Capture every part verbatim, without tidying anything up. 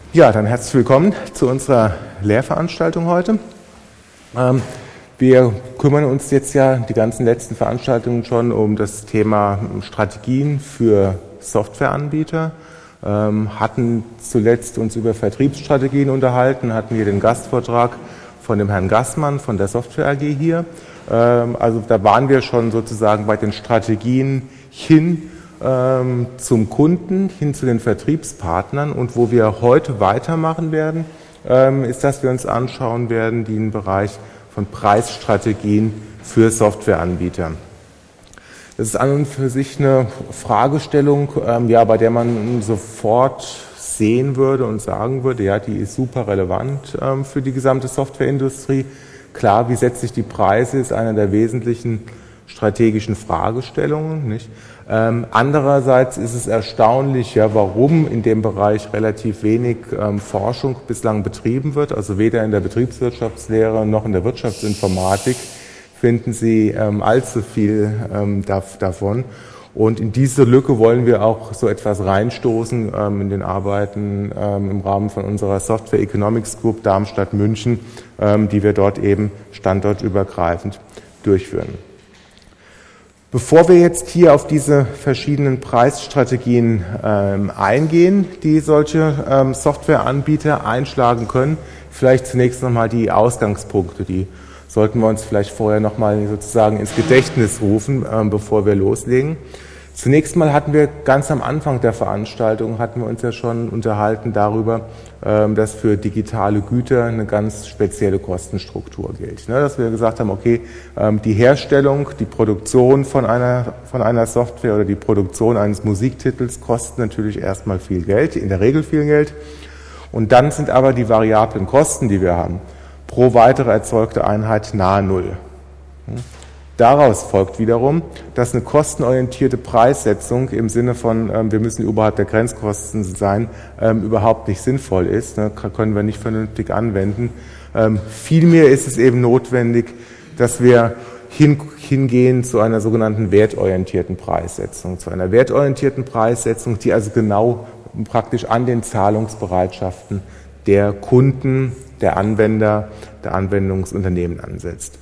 Ja, dann herzlich willkommen zu unserer Lehrveranstaltung heute. Ähm, wir kümmern uns jetzt ja die ganzen letzten Veranstaltungen schon um das Thema Strategien für Softwareanbieter, ähm, hatten zuletzt uns über Vertriebsstrategien unterhalten, hatten hier den Gastvortrag von dem Herrn Gassmann von der Software A G hier. Ähm, also da waren wir schon sozusagen bei den Strategien hin ähm, zum Kunden, hin zu den Vertriebspartnern, und wo wir heute weitermachen werden, ähm, ist, dass wir uns anschauen werden, den Bereich von Preisstrategien für Softwareanbieter. Das ist an und für sich eine Fragestellung, ähm, ja, bei der man sofort sehen würde und sagen würde, ja, die ist super relevant ähm, für die gesamte Softwareindustrie. Klar, wie setze ich die Preise, ist eine der wesentlichen strategischen Fragestellungen, nicht? Ähm, andererseits ist es erstaunlich, ja, warum in dem Bereich relativ wenig ähm, Forschung bislang betrieben wird. Also weder in der Betriebswirtschaftslehre noch in der Wirtschaftsinformatik finden Sie ähm, allzu viel ähm, dav- davon. Und in diese Lücke wollen wir auch so etwas reinstoßen ähm, in den Arbeiten ähm, im Rahmen von unserer Software Economics Group Darmstadt-München, ähm, die wir dort eben standortübergreifend durchführen. Bevor wir jetzt hier auf diese verschiedenen Preisstrategien ähm, eingehen, die solche ähm, Softwareanbieter einschlagen können, vielleicht zunächst nochmal die Ausgangspunkte, die sollten wir uns vielleicht vorher nochmal sozusagen ins Gedächtnis rufen, ähm, bevor wir loslegen. Zunächst mal hatten wir ganz am Anfang der Veranstaltung, hatten wir uns ja schon unterhalten darüber, ähm, dass für digitale Güter eine ganz spezielle Kostenstruktur gilt. Ne, dass wir gesagt haben, okay, ähm, die Herstellung, die Produktion von einer, von einer Software oder die Produktion eines Musiktitels kostet natürlich erstmal viel Geld, in der Regel viel Geld. Und dann sind aber die variablen Kosten, die wir haben, pro weitere erzeugte Einheit nahe Null. Daraus folgt wiederum, dass eine kostenorientierte Preissetzung im Sinne von, ähm, wir müssen überhalb der Grenzkosten sein, ähm, überhaupt nicht sinnvoll ist, ne, können wir nicht vernünftig anwenden. Ähm, vielmehr ist es eben notwendig, dass wir hin, hingehen zu einer sogenannten wertorientierten Preissetzung, zu einer wertorientierten Preissetzung, die also genau praktisch an den Zahlungsbereitschaften der Kunden, der Anwender, der Anwendungsunternehmen ansetzt.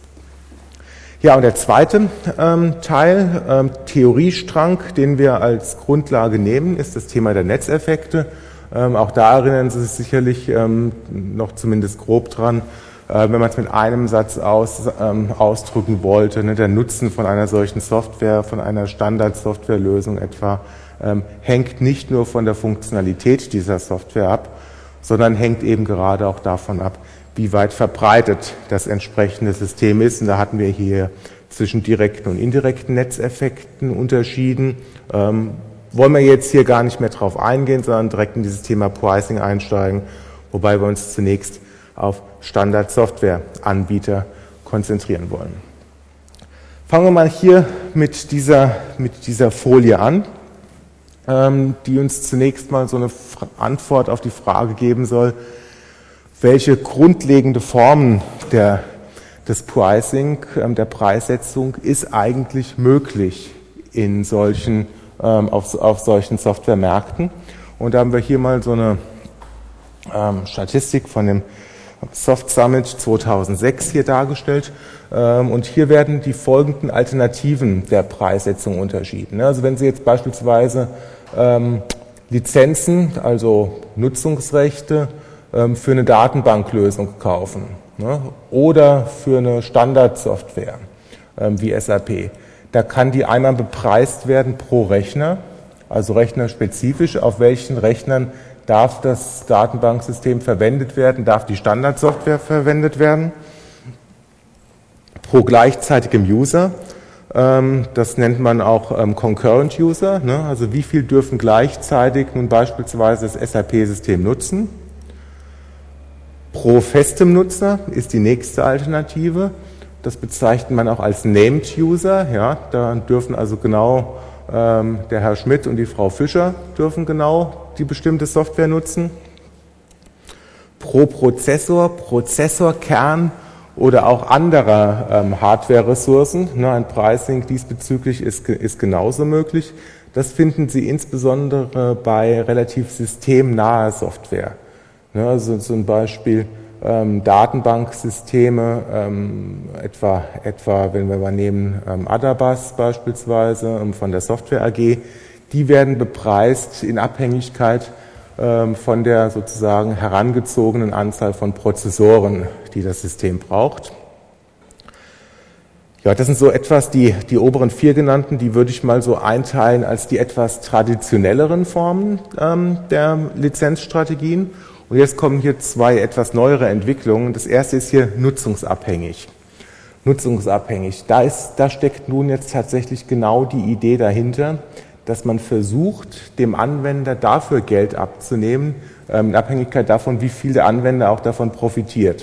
Ja, und der zweite ähm, Teil, ähm, Theoriestrang, den wir als Grundlage nehmen, ist das Thema der Netzeffekte. Ähm, auch da erinnern Sie sich sicherlich ähm, noch zumindest grob dran, äh, wenn man es mit einem Satz aus, ähm, ausdrücken wollte, ne, der Nutzen von einer solchen Software, von einer Standard-Softwarelösung etwa, ähm, hängt nicht nur von der Funktionalität dieser Software ab, sondern hängt eben gerade auch davon ab, wie weit verbreitet das entsprechende System ist. Und da hatten wir hier zwischen direkten und indirekten Netzeffekten unterschieden. Ähm, wollen wir jetzt hier gar nicht mehr drauf eingehen, sondern direkt in dieses Thema Pricing einsteigen, wobei wir uns zunächst auf Standard-Software-Anbieter konzentrieren wollen. Fangen wir mal hier mit dieser, mit dieser Folie an, ähm, die uns zunächst mal so eine Antwort auf die Frage geben soll, welche grundlegende Formen der, des Pricing, ähm, der Preissetzung ist eigentlich möglich in solchen, ähm, auf, auf solchen Softwaremärkten. Und da haben wir hier mal so eine ähm, Statistik von dem Soft Summit zweitausendsechs hier dargestellt. Ähm, und hier werden die folgenden Alternativen der Preissetzung unterschieden. Also wenn Sie jetzt beispielsweise ähm, Lizenzen, also Nutzungsrechte, für eine Datenbanklösung kaufen, ne, oder für eine Standardsoftware ähm, wie S A P. Da kann die einmal bepreist werden pro Rechner, also rechnerspezifisch, auf welchen Rechnern darf das Datenbanksystem verwendet werden, darf die Standardsoftware verwendet werden, pro gleichzeitigem User. Ähm, das nennt man auch ähm, Concurrent User, ne, also wie viel dürfen gleichzeitig nun beispielsweise das S A P-System nutzen. Pro festem Nutzer ist die nächste Alternative. Das bezeichnet man auch als Named User. Ja, da dürfen also genau ähm, der Herr Schmidt und die Frau Fischer dürfen genau die bestimmte Software nutzen. Pro Prozessor, Prozessorkern oder auch anderer ähm, Hardware-Ressourcen. Ne, ein Pricing diesbezüglich ist, ist genauso möglich. Das finden Sie insbesondere bei relativ systemnaher Software Ne, also so ein Beispiel, ähm, Datenbanksysteme, ähm, etwa, etwa, wenn wir mal nehmen, ähm, Adabas beispielsweise ähm, von der Software A G, die werden bepreist in Abhängigkeit ähm, von der sozusagen herangezogenen Anzahl von Prozessoren, die das System braucht. Ja, das sind so etwas, die, die oberen vier genannten, die würde ich mal so einteilen als die etwas traditionelleren Formen ähm, der Lizenzstrategien. Und jetzt kommen hier zwei etwas neuere Entwicklungen. Das erste ist hier nutzungsabhängig. Nutzungsabhängig. Da ist, da steckt nun jetzt tatsächlich genau die Idee dahinter, dass man versucht, dem Anwender dafür Geld abzunehmen, ähm, in Abhängigkeit davon, wie viel der Anwender auch davon profitiert.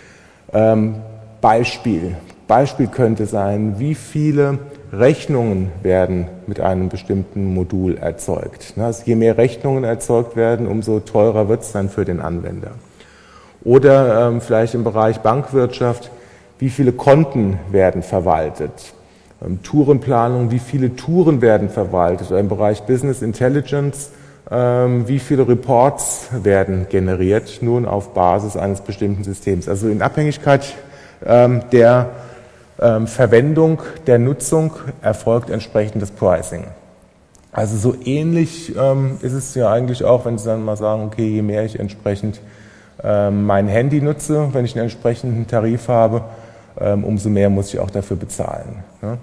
Ähm, Beispiel. Beispiel könnte sein, wie viele Rechnungen werden mit einem bestimmten Modul erzeugt. Also je mehr Rechnungen erzeugt werden, umso teurer wird es dann für den Anwender. Oder ähm, vielleicht im Bereich Bankwirtschaft, wie viele Konten werden verwaltet. Ähm, Tourenplanung, wie viele Touren werden verwaltet. Oder im Bereich Business Intelligence, ähm, wie viele Reports werden generiert, nun auf Basis eines bestimmten Systems. Also in Abhängigkeit ähm, der Ähm, Verwendung der Nutzung erfolgt entsprechend das Pricing. Also so ähnlich ähm, ist es ja eigentlich auch, wenn Sie dann mal sagen, okay, je mehr ich entsprechend ähm, mein Handy nutze, wenn ich einen entsprechenden Tarif habe, ähm, umso mehr muss ich auch dafür bezahlen. Ne?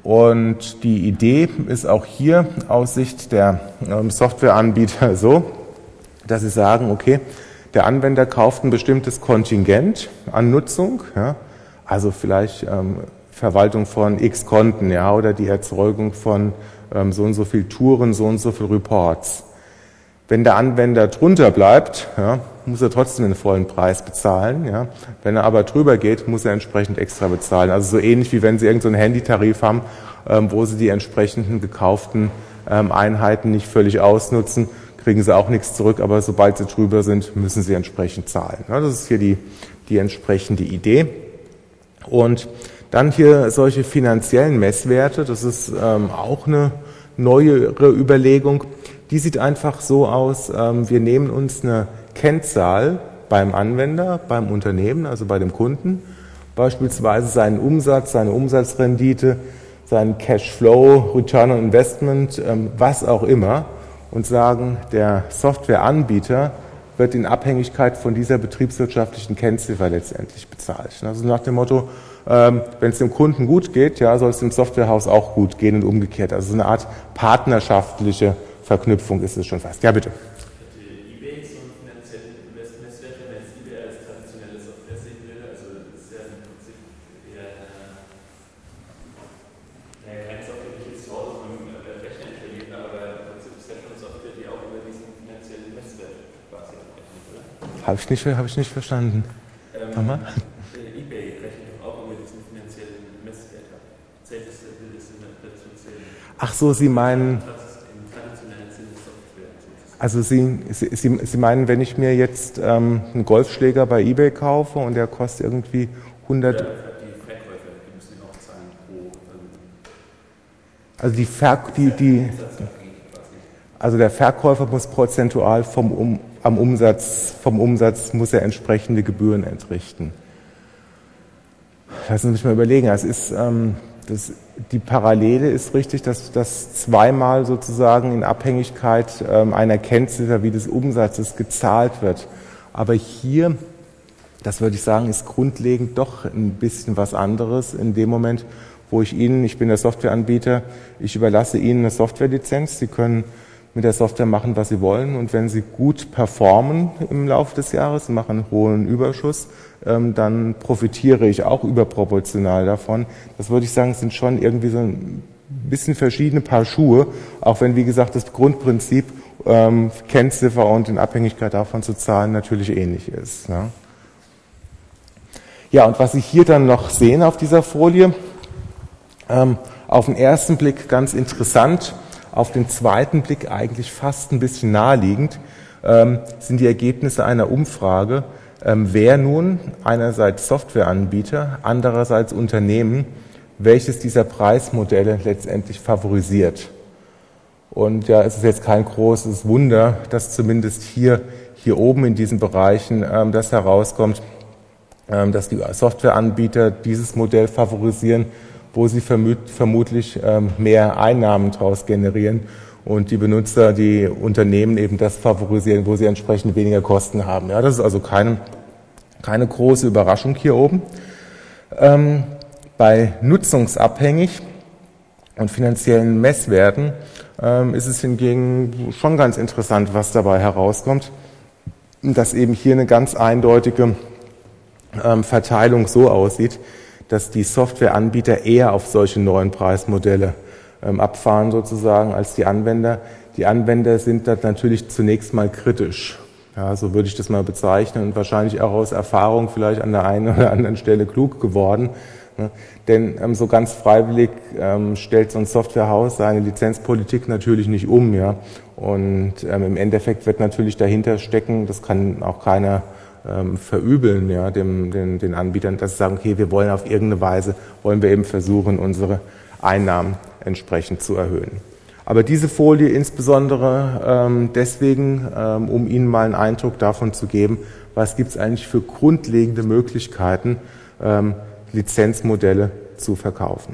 Und die Idee ist auch hier aus Sicht der ähm, Softwareanbieter so, dass sie sagen, okay, der Anwender kauft ein bestimmtes Kontingent an Nutzung, ja, also vielleicht ähm, Verwaltung von x Konten, ja, oder die Erzeugung von ähm, so und so viel Touren, so und so viel Reports. Wenn der Anwender drunter bleibt, ja, muss er trotzdem den vollen Preis bezahlen. Ja. Wenn er aber drüber geht, muss er entsprechend extra bezahlen. Also so ähnlich wie wenn Sie irgendeinen so Handytarif haben, ähm, wo Sie die entsprechenden gekauften ähm, Einheiten nicht völlig ausnutzen, kriegen Sie auch nichts zurück, aber sobald Sie drüber sind, müssen Sie entsprechend zahlen. Ja, das ist hier die, die entsprechende Idee. Und dann hier solche finanziellen Messwerte, das ist ähm, auch eine neuere Überlegung. Die sieht einfach so aus, ähm, wir nehmen uns eine Kennzahl beim Anwender, beim Unternehmen, also bei dem Kunden, beispielsweise seinen Umsatz, seine Umsatzrendite, seinen Cashflow, Return on Investment, ähm, was auch immer, und sagen, der Softwareanbieter wird in Abhängigkeit von dieser betriebswirtschaftlichen Kennziffer letztendlich bezahlt. Also nach dem Motto, ähm, wenn es dem Kunden gut geht, ja, soll es dem Softwarehaus auch gut gehen und umgekehrt. Also so eine Art partnerschaftliche Verknüpfung ist es schon fast. Ja, bitte. eBay so einen finanziellen Messwert, wenn man jetzt eBay als traditionelle Software sehen will, also das ist ja im Prinzip eher eine, keine Software, die ich jetzt zu Hause mit dem Rechner installiert, aber im Prinzip ist ja schon eine Software, die auch über diesen finanziellen Messwert quasi abrechnet, oder? Habe ich nicht, habe ich nicht verstanden. Ähm, Mama? eBay rechnet doch auch über diesen finanziellen Messwert ab. Zählt das, will das dazu zählen? Ach so, Sie meinen... Also Sie, Sie, Sie, Sie meinen, wenn ich mir jetzt ähm, einen Golfschläger bei eBay kaufe und der kostet irgendwie hundert... Ja, die Verkäufer, die müssen den auch zahlen pro... Also, die Ver, die, die, also der Verkäufer muss prozentual vom, um, am Umsatz, vom Umsatz muss er entsprechende Gebühren entrichten. Lassen Sie mich mal überlegen. Es ist... Ähm, Das, die Parallele ist richtig, dass das zweimal sozusagen in Abhängigkeit ähm, einer Kennziffer wie des Umsatzes gezahlt wird. Aber hier, das würde ich sagen, ist grundlegend doch ein bisschen was anderes in dem Moment, wo ich Ihnen, ich bin der Softwareanbieter, ich überlasse Ihnen eine Softwarelizenz, Sie können mit der Software machen, was Sie wollen, und wenn Sie gut performen im Laufe des Jahres, machen einen hohen Überschuss, dann profitiere ich auch überproportional davon. Das würde ich sagen, sind schon irgendwie so ein bisschen verschiedene Paar Schuhe, auch wenn, wie gesagt, das Grundprinzip ähm, Kennziffer und in Abhängigkeit davon zu zahlen natürlich ähnlich ist. Ne? Ja, und was Sie hier dann noch sehen auf dieser Folie, ähm, auf den ersten Blick ganz interessant, auf den zweiten Blick eigentlich fast ein bisschen naheliegend, ähm, sind die Ergebnisse einer Umfrage, ähm, wer nun einerseits Softwareanbieter, andererseits Unternehmen, welches dieser Preismodelle letztendlich favorisiert. Und ja, es ist jetzt kein großes Wunder, dass zumindest hier, hier oben in diesen Bereichen ähm, das herauskommt, ähm, dass die Softwareanbieter dieses Modell favorisieren, wo sie vermut, vermutlich ähm, mehr Einnahmen daraus generieren und die Benutzer, die Unternehmen eben das favorisieren, wo sie entsprechend weniger Kosten haben. Ja, das ist also keine, keine große Überraschung hier oben. Ähm, bei nutzungsabhängig und finanziellen Messwerten ähm, ist es hingegen schon ganz interessant, was dabei herauskommt, dass eben hier eine ganz eindeutige ähm, Verteilung so aussieht, dass die Softwareanbieter eher auf solche neuen Preismodelle ähm, abfahren sozusagen als die Anwender. Die Anwender sind da natürlich zunächst mal kritisch. Ja, so würde ich das mal bezeichnen und wahrscheinlich auch aus Erfahrung vielleicht an der einen oder anderen Stelle klug geworden. Ne? Denn ähm, so ganz freiwillig ähm, stellt so ein Softwarehaus seine Lizenzpolitik natürlich nicht um. Ja? Und ähm, im Endeffekt wird natürlich dahinter stecken, das kann auch keiner ähm, verübeln, ja, dem, den, den Anbietern, dass sie sagen, okay, wir wollen auf irgendeine Weise, wollen wir eben versuchen, unsere Einnahmen entsprechend zu erhöhen. Aber diese Folie insbesondere ähm, deswegen, ähm, um Ihnen mal einen Eindruck davon zu geben, was gibt es eigentlich für grundlegende Möglichkeiten, ähm, Lizenzmodelle zu verkaufen.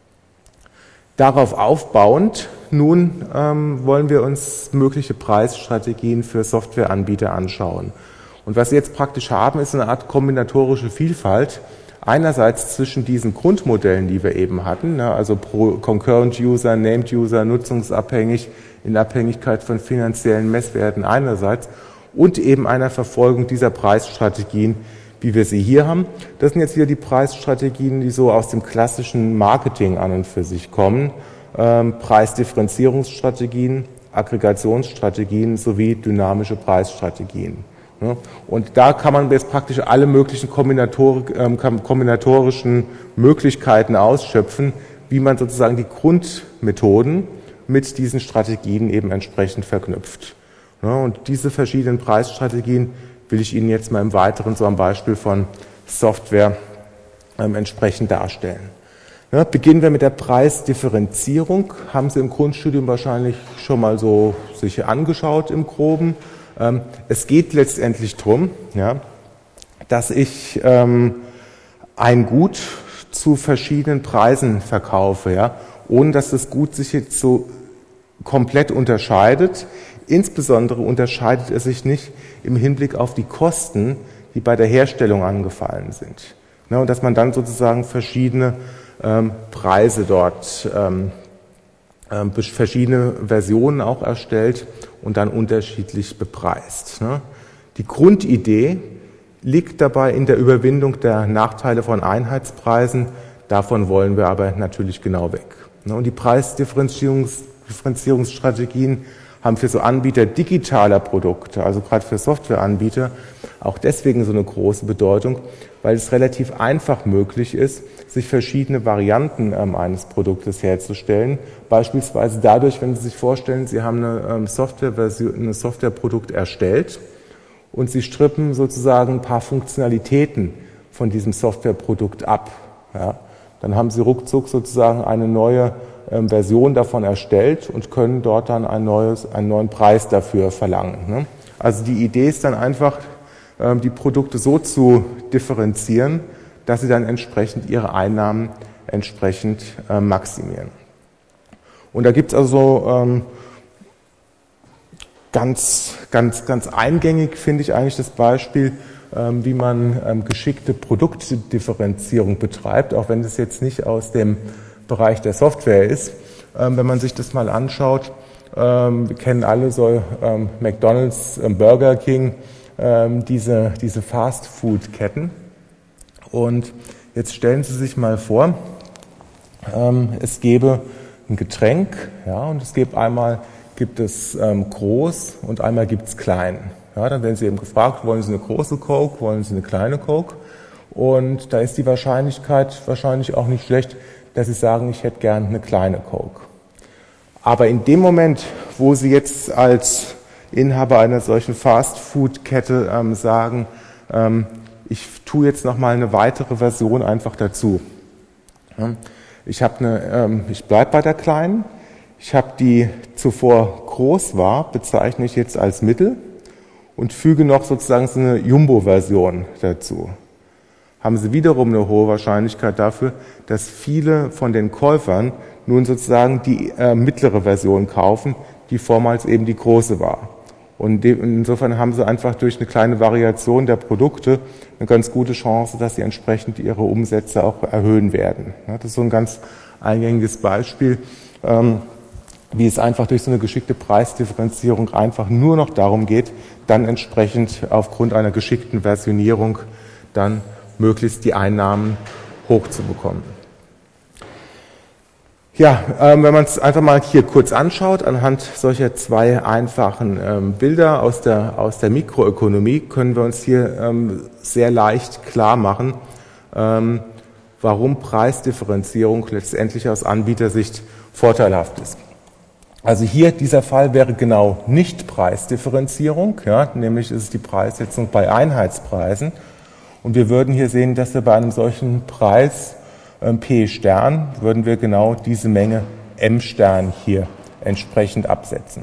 Darauf aufbauend, nun ähm, wollen wir uns mögliche Preisstrategien für Softwareanbieter anschauen. Und was Sie jetzt praktisch haben, ist eine Art kombinatorische Vielfalt. Einerseits zwischen diesen Grundmodellen, die wir eben hatten, also Concurrent User, Named User, nutzungsabhängig, in Abhängigkeit von finanziellen Messwerten einerseits und eben einer Verfolgung dieser Preisstrategien, wie wir sie hier haben. Das sind jetzt hier die Preisstrategien, die so aus dem klassischen Marketing an und für sich kommen. Ähm, Preisdifferenzierungsstrategien, Aggregationsstrategien sowie dynamische Preisstrategien. Und da kann man jetzt praktisch alle möglichen Kombinator, ähm, kombinatorischen Möglichkeiten ausschöpfen, wie man sozusagen die Grundmethoden mit diesen Strategien eben entsprechend verknüpft. Und diese verschiedenen Preisstrategien will ich Ihnen jetzt mal im Weiteren so am Beispiel von Software ähm, entsprechend darstellen. Ja, beginnen wir mit der Preisdifferenzierung. Haben Sie im Grundstudium wahrscheinlich schon mal so sich angeschaut im Groben. Ähm, es geht letztendlich darum, ja, dass ich ähm, ein Gut zu verschiedenen Preisen verkaufe, ja, ohne dass das Gut sich jetzt so komplett unterscheidet. Insbesondere unterscheidet es sich nicht im Hinblick auf die Kosten, die bei der Herstellung angefallen sind. Ja, und dass man dann sozusagen verschiedene ähm, Preise dort, ähm, ähm, verschiedene Versionen auch erstellt und dann unterschiedlich bepreist. Ne? Die Grundidee liegt dabei in der Überwindung der Nachteile von Einheitspreisen. Davon wollen wir aber natürlich genau weg. Ne? Und die Preisdifferenzierungsstrategien haben für so Anbieter digitaler Produkte, also gerade für Softwareanbieter, auch deswegen so eine große Bedeutung, weil es relativ einfach möglich ist, sich verschiedene Varianten ähm, eines Produktes herzustellen. Beispielsweise dadurch, wenn Sie sich vorstellen, Sie haben eine ähm, Softwareversion, ein Softwareprodukt erstellt und Sie strippen sozusagen ein paar Funktionalitäten von diesem Softwareprodukt ab. Ja, dann haben Sie ruckzuck sozusagen eine neue ähm, Version davon erstellt und können dort dann ein neues, einen neuen Preis dafür verlangen. Ne? Also die Idee ist dann einfach, ähm, die Produkte so zu differenzieren, dass sie dann entsprechend ihre Einnahmen entsprechend äh, maximieren. Und da gibt es also ähm, ganz, ganz, ganz eingängig, finde ich eigentlich das Beispiel, ähm, wie man ähm, geschickte Produktdifferenzierung betreibt, auch wenn das jetzt nicht aus dem Bereich der Software ist. Ähm, wenn man sich das mal anschaut, ähm, wir kennen alle so ähm, McDonald's, ähm, Burger King, ähm, diese, diese Fast-Food-Ketten. Und jetzt stellen Sie sich mal vor, ähm, es gäbe ein Getränk, ja, und es gibt einmal gibt es ähm, groß und einmal gibt es klein. Ja, dann werden Sie eben gefragt, wollen Sie eine große Coke, wollen Sie eine kleine Coke? Und da ist die Wahrscheinlichkeit wahrscheinlich auch nicht schlecht, dass Sie sagen, ich hätte gern eine kleine Coke. Aber in dem Moment, wo Sie jetzt als Inhaber einer solchen Fast-Food-Kette ähm, sagen, ähm, ich tue jetzt nochmal eine weitere Version einfach dazu. Ich habe eine, ähm, ich bleibe bei der kleinen, Ich habe die zuvor groß war, bezeichne ich jetzt als Mittel und füge noch sozusagen so eine Jumbo-Version dazu. Haben Sie wiederum eine hohe Wahrscheinlichkeit dafür, dass viele von den Käufern nun sozusagen die äh, mittlere Version kaufen, die vormals eben die große war. Und insofern haben Sie einfach durch eine kleine Variation der Produkte eine ganz gute Chance, dass Sie entsprechend Ihre Umsätze auch erhöhen werden. Das ist so ein ganz eingängiges Beispiel, wie es einfach durch so eine geschickte Preisdifferenzierung einfach nur noch darum geht, dann entsprechend aufgrund einer geschickten Versionierung dann möglichst die Einnahmen hochzubekommen. Ja, ähm, wenn man es einfach mal hier kurz anschaut, anhand solcher zwei einfachen ähm, Bilder aus der, aus der Mikroökonomie, können wir uns hier ähm, sehr leicht klar machen, ähm, warum Preisdifferenzierung letztendlich aus Anbietersicht vorteilhaft ist. Also hier, dieser Fall wäre genau nicht Preisdifferenzierung, ja, nämlich ist es die Preissetzung bei Einheitspreisen. Und wir würden hier sehen, dass wir bei einem solchen Preis P Stern würden wir genau diese Menge M Stern hier entsprechend absetzen.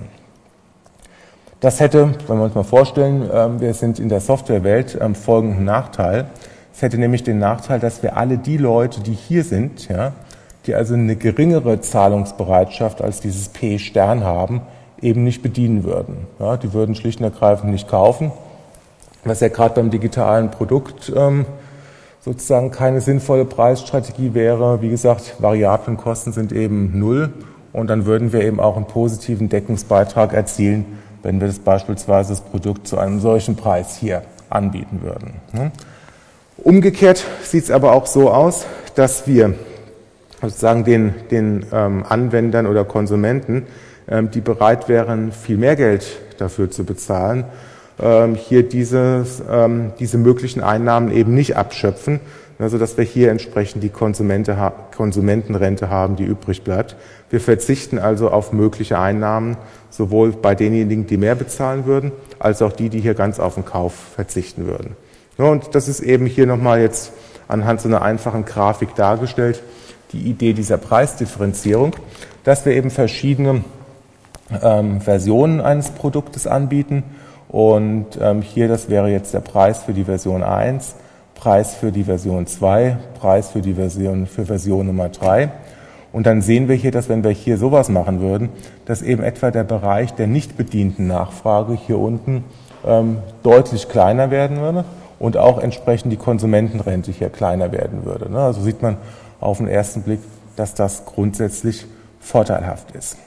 Das hätte, wenn wir uns mal vorstellen, wir sind in der Softwarewelt, folgenden Nachteil. Es hätte nämlich den Nachteil, dass wir alle die Leute, die hier sind, ja, die also eine geringere Zahlungsbereitschaft als dieses P Stern haben, eben nicht bedienen würden. Ja, die würden schlicht und ergreifend nicht kaufen, was ja gerade beim digitalen Produkt ähm, sozusagen keine sinnvolle Preisstrategie wäre. Wie gesagt, variablen Kosten sind eben null und dann würden wir eben auch einen positiven Deckungsbeitrag erzielen, wenn wir das beispielsweise das Produkt zu einem solchen Preis hier anbieten würden. Umgekehrt sieht es aber auch so aus, dass wir sozusagen den, den ähm, Anwendern oder Konsumenten, ähm, die bereit wären, viel mehr Geld dafür zu bezahlen, hier dieses, ähm, diese möglichen Einnahmen eben nicht abschöpfen, also dass wir hier entsprechend die Konsumente, Konsumentenrente haben, die übrig bleibt. Wir verzichten also auf mögliche Einnahmen, sowohl bei denjenigen, die mehr bezahlen würden, als auch die, die hier ganz auf den Kauf verzichten würden. Ja, und das ist eben hier nochmal jetzt anhand so einer einfachen Grafik dargestellt, die Idee dieser Preisdifferenzierung, dass wir eben verschiedene ähm, Versionen eines Produktes anbieten. Und ähm, hier, das wäre jetzt der Preis für die Version eins, Preis für die Version zwei, Preis für die Version, für Version Nummer drei. Und dann sehen wir hier, dass wenn wir hier sowas machen würden, dass eben etwa der Bereich der nicht bedienten Nachfrage hier unten ähm, deutlich kleiner werden würde und auch entsprechend die Konsumentenrente hier kleiner werden würde. Ne? Also sieht man auf den ersten Blick, dass das grundsätzlich vorteilhaft ist.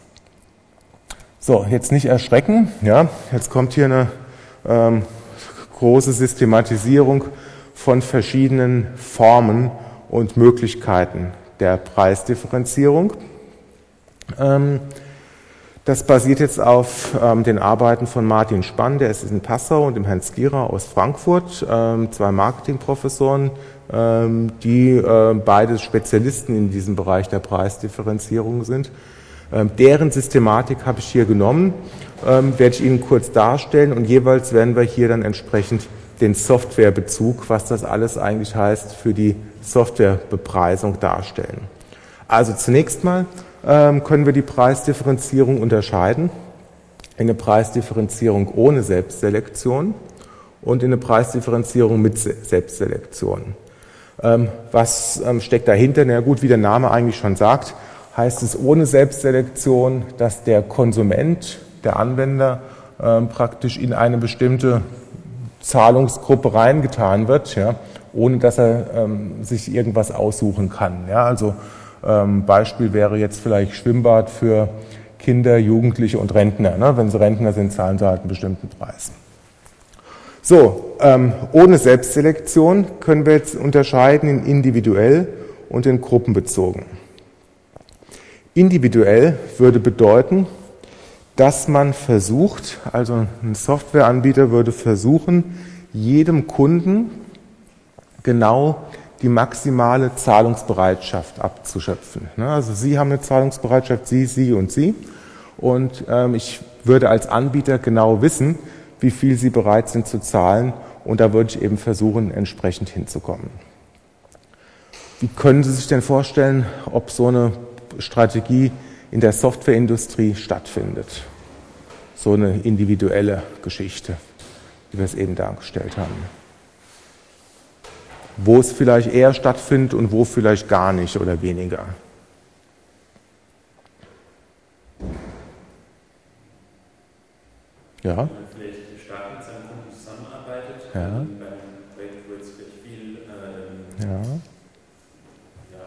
So, jetzt nicht erschrecken, ja, jetzt kommt hier eine ähm, große Systematisierung von verschiedenen Formen und Möglichkeiten der Preisdifferenzierung. Ähm, das basiert jetzt auf ähm, den Arbeiten von Martin Spann, der ist in Passau, und dem Herrn Skira aus Frankfurt, ähm, zwei Marketingprofessoren, ähm, die äh, beide Spezialisten in diesem Bereich der Preisdifferenzierung sind. Ähm, deren Systematik habe ich hier genommen, ähm, werde ich Ihnen kurz darstellen, und jeweils werden wir hier dann entsprechend den Softwarebezug, was das alles eigentlich heißt, für die Softwarebepreisung darstellen. Also zunächst mal ähm, können wir die Preisdifferenzierung unterscheiden in eine Preisdifferenzierung ohne Selbstselektion und in eine Preisdifferenzierung mit Selbstselektion. Ähm, was ähm, steckt dahinter? Na gut, wie der Name eigentlich schon sagt, heißt es ohne Selbstselektion, dass der Konsument, der Anwender, äh, praktisch in eine bestimmte Zahlungsgruppe reingetan wird, ja, ohne dass er ähm, sich irgendwas aussuchen kann. Ja, also ähm, Beispiel wäre jetzt vielleicht Schwimmbad für Kinder, Jugendliche und Rentner. Ne? Wenn sie Rentner sind, zahlen sie halt einen bestimmten Preis. So, ähm, ohne Selbstselektion können wir jetzt unterscheiden in individuell und in gruppenbezogen. Individuell würde bedeuten, dass man versucht, also ein Softwareanbieter würde versuchen, jedem Kunden genau die maximale Zahlungsbereitschaft abzuschöpfen. Also Sie haben eine Zahlungsbereitschaft, Sie, Sie und Sie, und ähm, ich würde als Anbieter genau wissen, wie viel Sie bereit sind zu zahlen, und da würde ich eben versuchen, entsprechend hinzukommen. Wie können Sie sich denn vorstellen, ob so eine Strategie in der Softwareindustrie stattfindet. So eine individuelle Geschichte, wie wir es eben dargestellt haben. Wo es vielleicht eher stattfindet und wo vielleicht gar nicht oder weniger. Ja. Wenn man vielleicht stark mit seinem Kunden zusammenarbeitet, Ja. bei einem Projekt, wo jetzt vielleicht viel ähm, Ja. ja,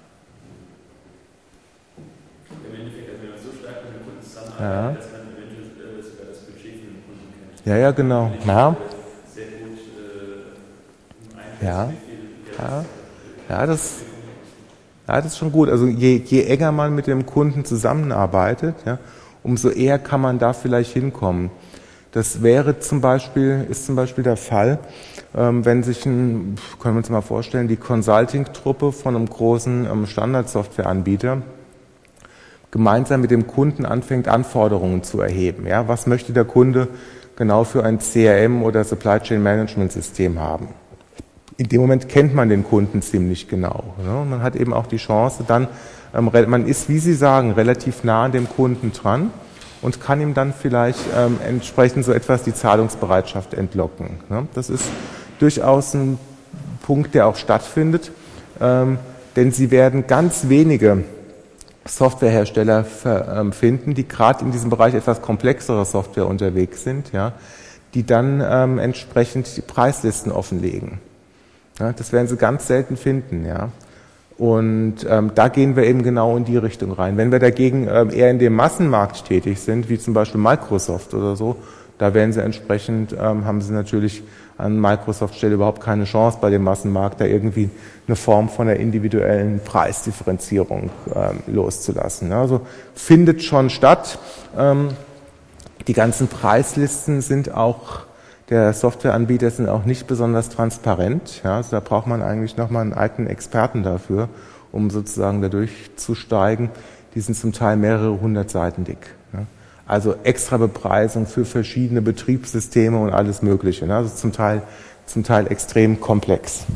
im Endeffekt, also wenn man so stark mit dem Kunden zusammenarbeitet, Ja. dass man eventuell äh, sogar das Budget von dem Kunden kennt. Ja, ja, genau. Wenn ich, Ja. äh, sehr gut äh, einschätzen, Ja. wie viel Geld Ja. das, Ja, das, ja, das ist schon gut. Also je, je enger man mit dem Kunden zusammenarbeitet, ja, umso eher kann man da vielleicht hinkommen. Das wäre zum Beispiel, ist zum Beispiel der Fall, ähm, wenn sich ein, können wir uns mal vorstellen, die Consulting-Truppe von einem großen ähm, Standardsoftwareanbieter gemeinsam mit dem Kunden anfängt, Anforderungen zu erheben. Ja, was möchte der Kunde genau für ein C R M oder Supply Chain Management System haben? In dem Moment kennt man den Kunden ziemlich genau. Ne? Und man hat eben auch die Chance, dann, ähm, man ist, wie Sie sagen, relativ nah an dem Kunden dran und kann ihm dann vielleicht ähm, entsprechend so etwas die Zahlungsbereitschaft entlocken. Ne? Das ist durchaus ein Punkt, der auch stattfindet, ähm, denn Sie werden ganz wenige Softwarehersteller ähm, finden, die gerade in diesem Bereich etwas komplexere Software unterwegs sind, ja, die dann ähm, entsprechend die Preislisten offenlegen. Ja, das werden Sie ganz selten finden, ja. Und ähm, da gehen wir eben genau in die Richtung rein. Wenn wir dagegen ähm, eher in dem Massenmarkt tätig sind, wie zum Beispiel Microsoft oder so, da werden Sie entsprechend, ähm, haben Sie natürlich an Microsoft-Stelle überhaupt keine Chance bei dem Massenmarkt, da irgendwie eine Form von einer individuellen Preisdifferenzierung ähm, loszulassen. Also findet schon statt. Ähm, die ganzen Preislisten sind auch der Softwareanbieter sind auch nicht besonders transparent. Ja, also da braucht man eigentlich nochmal einen eigenen Experten dafür, um sozusagen da durchzusteigen. Die sind zum Teil mehrere hundert Seiten dick. Ja. Also extra Bepreisung für verschiedene Betriebssysteme und alles Mögliche. Ne. Also zum Teil, zum Teil extrem komplex.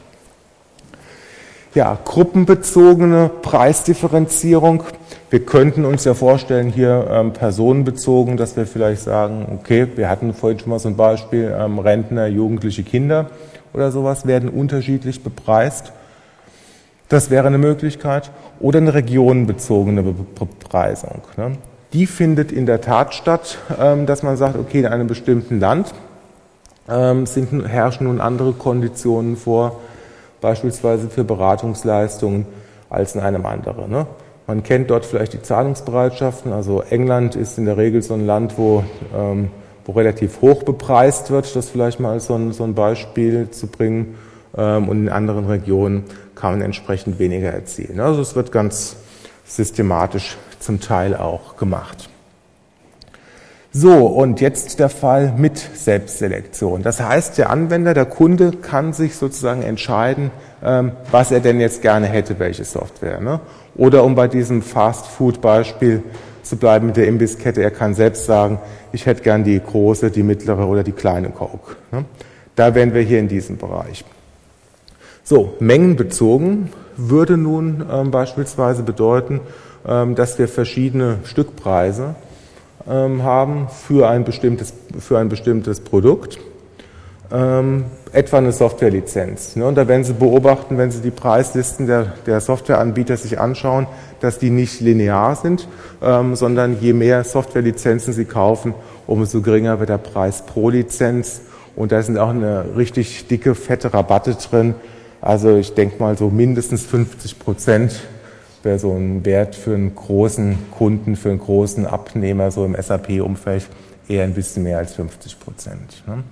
Ja, gruppenbezogene Preisdifferenzierung. Wir könnten uns ja vorstellen, hier ähm, personenbezogen, dass wir vielleicht sagen, okay, wir hatten vorhin schon mal so ein Beispiel, ähm, Rentner, jugendliche Kinder oder sowas werden unterschiedlich bepreist. Das wäre eine Möglichkeit. Oder eine regionenbezogene Be- Bepreisung. Ne? Die findet in der Tat statt, ähm, dass man sagt, okay, in einem bestimmten Land ähm, sind, herrschen nun andere Konditionen vor, beispielsweise für Beratungsleistungen als in einem anderen. Ne? Man kennt dort vielleicht die Zahlungsbereitschaften. Also England ist in der Regel so ein Land, wo, ähm, wo relativ hoch bepreist wird, das vielleicht mal als so ein, so ein Beispiel zu bringen. Ähm, und in anderen Regionen kann man entsprechend weniger erzielen. Also es wird ganz systematisch zum Teil auch gemacht. So, und jetzt der Fall mit Selbstselektion. Das heißt, der Anwender, der Kunde kann sich sozusagen entscheiden, ähm, was er denn jetzt gerne hätte, welche Software. Ne? Oder um bei diesem Fast-Food-Beispiel zu bleiben mit der Imbisskette, er kann selbst sagen, ich hätte gern die große, die mittlere oder die kleine Coke. Ne? Da wären wir hier in diesem Bereich. So, mengenbezogen würde nun ähm, beispielsweise bedeuten, ähm, dass wir verschiedene Stückpreise ähm, haben für ein bestimmtes, für ein bestimmtes Produkt. Ähm, etwa eine Softwarelizenz. Ne? Und da werden Sie beobachten, wenn Sie die Preislisten der, der Softwareanbieter sich anschauen, dass die nicht linear sind, ähm, sondern je mehr Softwarelizenzen Sie kaufen, umso geringer wird der Preis pro Lizenz. Und da sind auch eine richtig dicke, fette Rabatte drin. Also ich denke mal so mindestens fünfzig Prozent wäre so ein Wert für einen großen Kunden, für einen großen Abnehmer, so im S A P-Umfeld, eher ein bisschen mehr als fünfzig Prozent. Ne?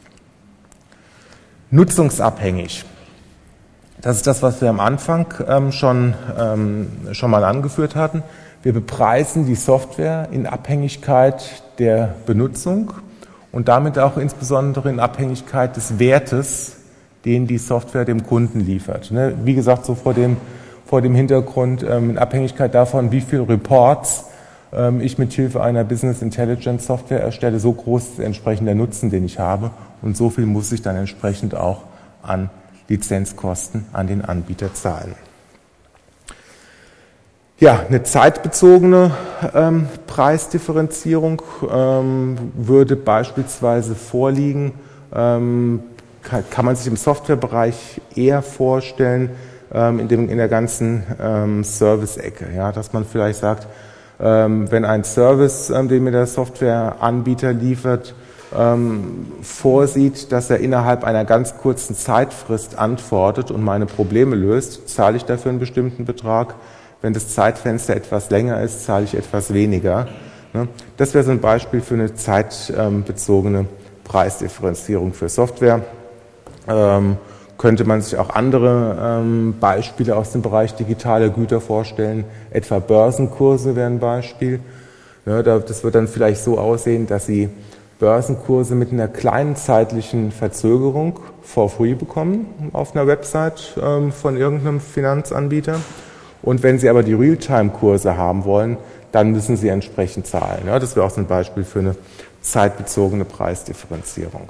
Nutzungsabhängig. Das ist das, was wir am Anfang ähm, schon, ähm, schon mal angeführt hatten. Wir bepreisen die Software in Abhängigkeit der Benutzung und damit auch insbesondere in Abhängigkeit des Wertes, den die Software dem Kunden liefert. Ne? Wie gesagt, so vor dem, vor dem Hintergrund ähm, in Abhängigkeit davon, wie viele Reports ähm, ich mit Hilfe einer Business Intelligence Software erstelle, so groß ist entsprechend der Nutzen, den ich habe. Und so viel muss ich dann entsprechend auch an Lizenzkosten an den Anbieter zahlen. Ja, eine zeitbezogene ähm, Preisdifferenzierung ähm, würde beispielsweise vorliegen, ähm, kann, kann man sich im Softwarebereich eher vorstellen, ähm, in, dem, in der ganzen ähm, Service-Ecke, ja, dass man vielleicht sagt, ähm, wenn ein Service, ähm, den mir der Softwareanbieter liefert, ähm, vorsieht, dass er innerhalb einer ganz kurzen Zeitfrist antwortet und meine Probleme löst, zahle ich dafür einen bestimmten Betrag. Wenn das Zeitfenster etwas länger ist, zahle ich etwas weniger. Das wäre so ein Beispiel für eine zeitbezogene Preisdifferenzierung für Software. Ähm, könnte man sich auch andere ähm, Beispiele aus dem Bereich digitale Güter vorstellen. Etwa Börsenkurse wäre ein Beispiel. Ja, das wird dann vielleicht so aussehen, dass Sie Börsenkurse mit einer kleinen zeitlichen Verzögerung for free bekommen auf einer Website ähm, von irgendeinem Finanzanbieter. Und wenn Sie aber die Realtime-Kurse haben wollen, dann müssen Sie entsprechend zahlen. Ja, das wäre auch so ein Beispiel für eine zeitbezogene Preisdifferenzierung.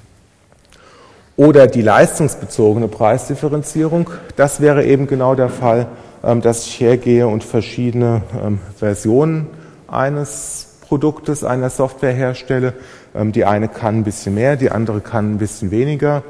Oder die leistungsbezogene Preisdifferenzierung. Das wäre eben genau der Fall, dass ich hergehe und verschiedene Versionen eines Produktes, einer Software herstelle. Die eine kann ein bisschen mehr, die andere kann ein bisschen weniger.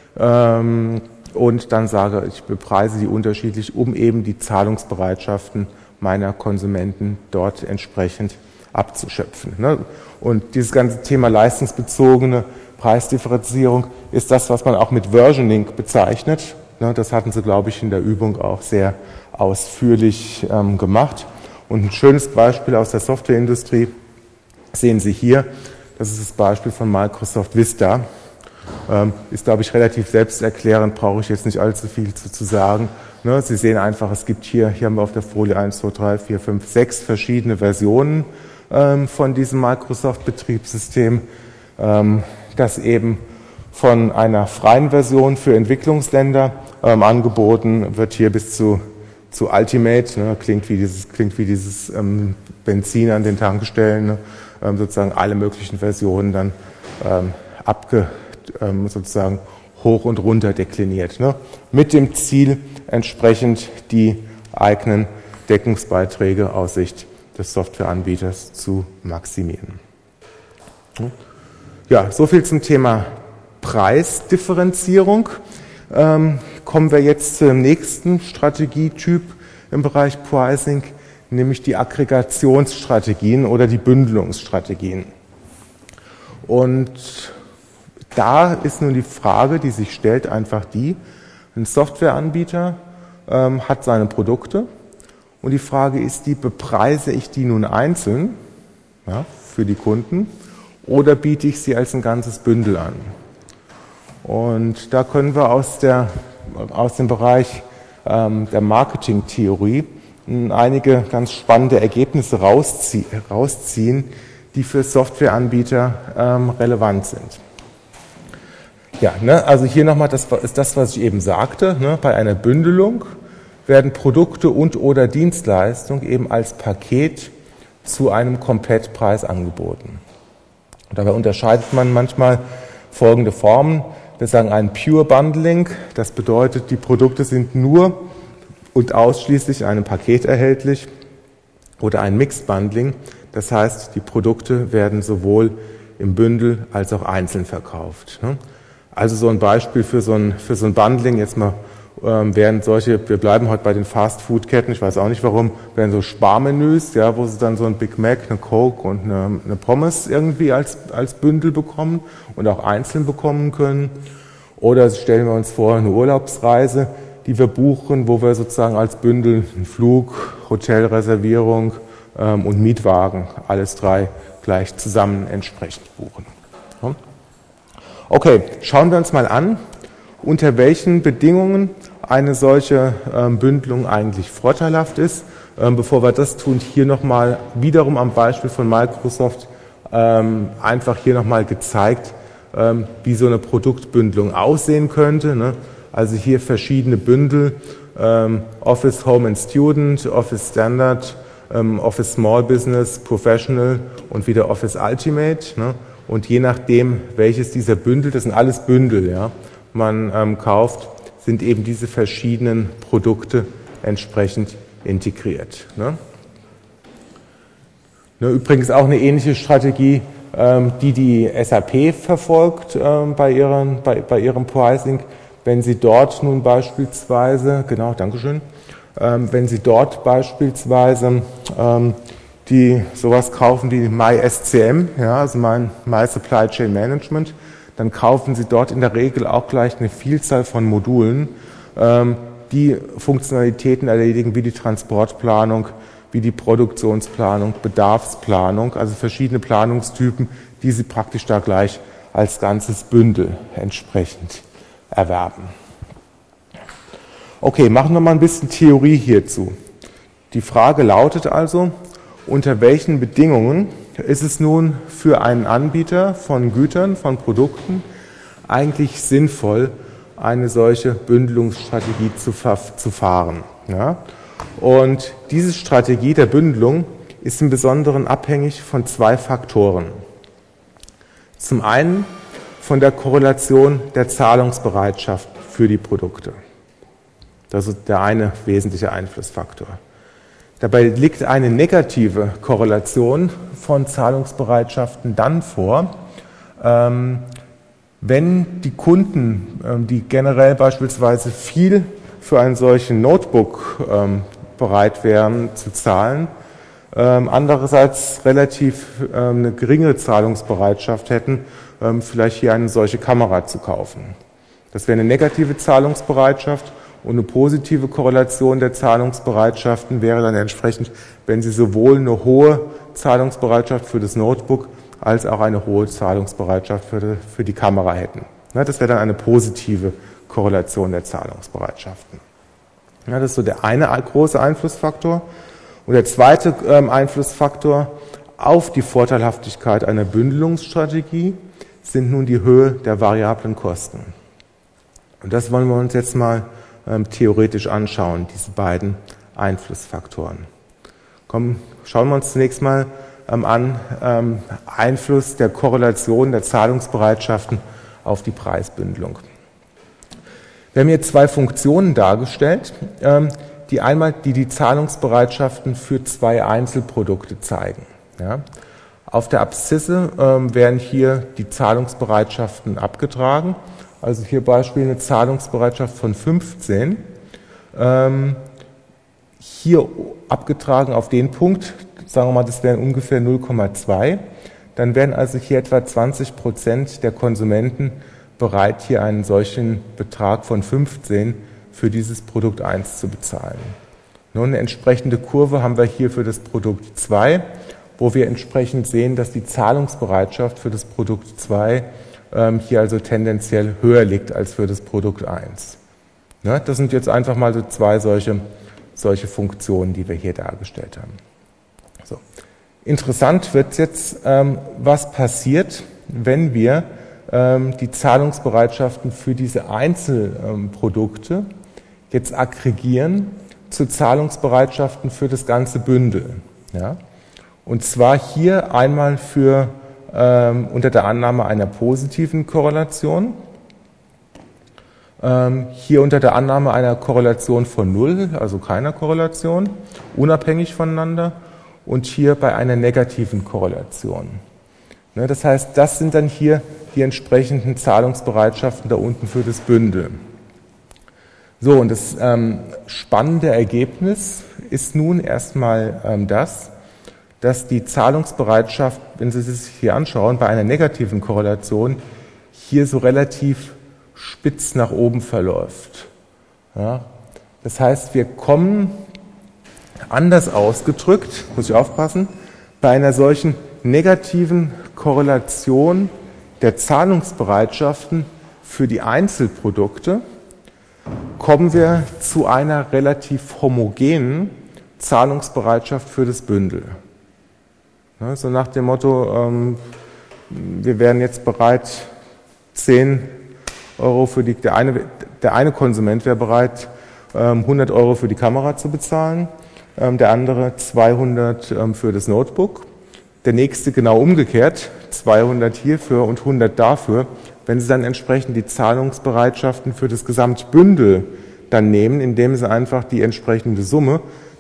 Und dann sage ich, bepreise die unterschiedlich, um eben die Zahlungsbereitschaften meiner Konsumenten dort entsprechend abzuschöpfen. Und dieses ganze Thema leistungsbezogene Preisdifferenzierung ist das, was man auch mit Versioning bezeichnet. Das hatten Sie, glaube ich, in der Übung auch sehr ausführlich gemacht. Und ein schönes Beispiel aus der Softwareindustrie sehen Sie hier. Das ist das Beispiel von Microsoft Vista. Ähm, ist, glaube ich, relativ selbsterklärend, brauche ich jetzt nicht allzu viel zu, zu sagen. Ne, Sie sehen einfach, es gibt hier, hier haben wir auf der Folie eins, zwei, drei, vier, fünf, sechs verschiedene Versionen ähm, von diesem Microsoft-Betriebssystem, ähm, das eben von einer freien Version für Entwicklungsländer ähm, angeboten wird, hier bis zu, zu Ultimate, ne, klingt wie dieses, klingt wie dieses ähm, Benzin an den Tankstellen, ne, ähm, sozusagen alle möglichen Versionen dann ähm, abge sozusagen hoch und runter dekliniert, ne? Mit dem Ziel, entsprechend die eigenen Deckungsbeiträge aus Sicht des Softwareanbieters zu maximieren. Ja, soviel zum Thema Preisdifferenzierung. Ähm, kommen wir jetzt zum nächsten Strategietyp im Bereich Pricing, nämlich die Aggregationsstrategien oder die Bündelungsstrategien. Und da ist nun die Frage, die sich stellt, einfach die, ein Softwareanbieter ähm, hat seine Produkte und die Frage ist die, bepreise ich die nun einzeln, ja, für die Kunden oder biete ich sie als ein ganzes Bündel an? Und da können wir aus, der, aus dem Bereich ähm, der Marketingtheorie einige ganz spannende Ergebnisse rauszie- rausziehen, die für Softwareanbieter ähm, relevant sind. Ja, ne, also hier nochmal, das ist das, was ich eben sagte, ne, bei einer Bündelung werden Produkte und oder Dienstleistungen eben als Paket zu einem Komplettpreis angeboten. Und dabei unterscheidet man manchmal folgende Formen. Wir sagen ein Pure Bundling, das bedeutet, die Produkte sind nur und ausschließlich in einem Paket erhältlich, oder ein Mixed Bundling, das heißt, die Produkte werden sowohl im Bündel als auch einzeln verkauft. Ne? Also so ein Beispiel für so ein, für so ein Bundling, jetzt mal ähm, wären solche, wir bleiben heute bei den Fast-Food-Ketten, ich weiß auch nicht warum, wären so Sparmenüs, ja, wo sie dann so ein Big Mac, eine Coke und eine, eine Pommes irgendwie als, als Bündel bekommen und auch einzeln bekommen können. Oder stellen wir uns vor, eine Urlaubsreise, die wir buchen, wo wir sozusagen als Bündel einen Flug, Hotelreservierung ähm, und Mietwagen, alles drei gleich zusammen entsprechend buchen. Ja. Okay, schauen wir uns mal an, unter welchen Bedingungen eine solche ähm, Bündelung eigentlich vorteilhaft ist. Ähm, bevor wir das tun, hier nochmal wiederum am Beispiel von Microsoft ähm, einfach hier nochmal gezeigt, ähm, wie so eine Produktbündelung aussehen könnte. Ne? Also hier verschiedene Bündel, ähm, Office Home and Student, Office Standard, ähm, Office Small Business, Professional und wieder Office Ultimate. Ne? Und je nachdem, welches dieser Bündel, das sind alles Bündel, ja, man ähm, kauft, sind eben diese verschiedenen Produkte entsprechend integriert. Ne? Ne, übrigens auch eine ähnliche Strategie, ähm, die die S A P verfolgt ähm, bei, ihren, bei, bei ihrem Pricing. Wenn Sie dort nun beispielsweise, genau, Dankeschön, ähm, wenn Sie dort beispielsweise ähm, die sowas kaufen wie MySCM, ja, also mein My Supply Chain Management, dann kaufen Sie dort in der Regel auch gleich eine Vielzahl von Modulen, ähm, die Funktionalitäten erledigen, wie die Transportplanung, wie die Produktionsplanung, Bedarfsplanung, also verschiedene Planungstypen, die Sie praktisch da gleich als ganzes Bündel entsprechend erwerben. Okay, machen wir mal ein bisschen Theorie hierzu. Die Frage lautet also, unter welchen Bedingungen ist es nun für einen Anbieter von Gütern, von Produkten eigentlich sinnvoll, eine solche Bündelungsstrategie zu, zu fahren? Ja? Und diese Strategie der Bündelung ist im Besonderen abhängig von zwei Faktoren. Zum einen von der Korrelation der Zahlungsbereitschaft für die Produkte. Das ist der eine wesentliche Einflussfaktor. Dabei liegt eine negative Korrelation von Zahlungsbereitschaften dann vor, ähm, wenn die Kunden, ähm, die generell beispielsweise viel für einen solchen Notebook ähm, bereit wären zu zahlen, ähm, andererseits relativ ähm, eine geringe Zahlungsbereitschaft hätten, ähm, vielleicht hier eine solche Kamera zu kaufen. Das wäre eine negative Zahlungsbereitschaft. Und eine positive Korrelation der Zahlungsbereitschaften wäre dann entsprechend, wenn Sie sowohl eine hohe Zahlungsbereitschaft für das Notebook als auch eine hohe Zahlungsbereitschaft für die, für die Kamera hätten. Das wäre dann eine positive Korrelation der Zahlungsbereitschaften. Das ist so der eine große Einflussfaktor. Und der zweite Einflussfaktor auf die Vorteilhaftigkeit einer Bündelungsstrategie sind nun die Höhe der variablen Kosten. Und das wollen wir uns jetzt mal theoretisch anschauen, diese beiden Einflussfaktoren. Komm, schauen wir uns zunächst mal ähm, an, ähm, Einfluss der Korrelation der Zahlungsbereitschaften auf die Preisbündelung. Wir haben hier zwei Funktionen dargestellt, ähm, die einmal die, die Zahlungsbereitschaften für zwei Einzelprodukte zeigen. Ja. Auf der Abszisse ähm, werden hier die Zahlungsbereitschaften abgetragen. Also hier Beispiel eine Zahlungsbereitschaft von fünfzehn, ähm, hier abgetragen auf den Punkt, sagen wir mal, das wären ungefähr null Komma zwei, dann wären also hier etwa zwanzig Prozent der Konsumenten bereit, hier einen solchen Betrag von fünfzehn für dieses Produkt eins zu bezahlen. Nun, eine entsprechende Kurve haben wir hier für das Produkt zwei, wo wir entsprechend sehen, dass die Zahlungsbereitschaft für das Produkt zwei hier also tendenziell höher liegt als für das Produkt eins. Ja, das sind jetzt einfach mal so zwei solche, solche Funktionen, die wir hier dargestellt haben. So. Interessant wird jetzt, ähm, was passiert, wenn wir ähm, die Zahlungsbereitschaften für diese Einzelprodukte ähm, jetzt aggregieren zu Zahlungsbereitschaften für das ganze Bündel. Ja? Und zwar hier einmal für Ähm, unter der Annahme einer positiven Korrelation, ähm, hier unter der Annahme einer Korrelation von null, also keiner Korrelation, unabhängig voneinander, und hier bei einer negativen Korrelation. Ne, das heißt, das sind dann hier die entsprechenden Zahlungsbereitschaften da unten für das Bündel. So, und das ähm, spannende Ergebnis ist nun erstmal ähm, das, dass die Zahlungsbereitschaft, wenn Sie sich hier anschauen, bei einer negativen Korrelation hier so relativ spitz nach oben verläuft. Ja, das heißt, wir kommen, anders ausgedrückt, muss ich aufpassen, bei einer solchen negativen Korrelation der Zahlungsbereitschaften für die Einzelprodukte kommen wir zu einer relativ homogenen Zahlungsbereitschaft für das Bündel. Ja, so nach dem Motto, ähm, wir wären jetzt bereit, zehn Euro für die, der eine, der eine Konsument wäre bereit, ähm, hundert Euro für die Kamera zu bezahlen, ähm, der andere zweihundert ähm, für das Notebook, der nächste genau umgekehrt, zweihundert hierfür und hundert dafür. Wenn Sie dann entsprechend die Zahlungsbereitschaften für das Gesamtbündel dann nehmen, indem Sie einfach die entsprechende Summe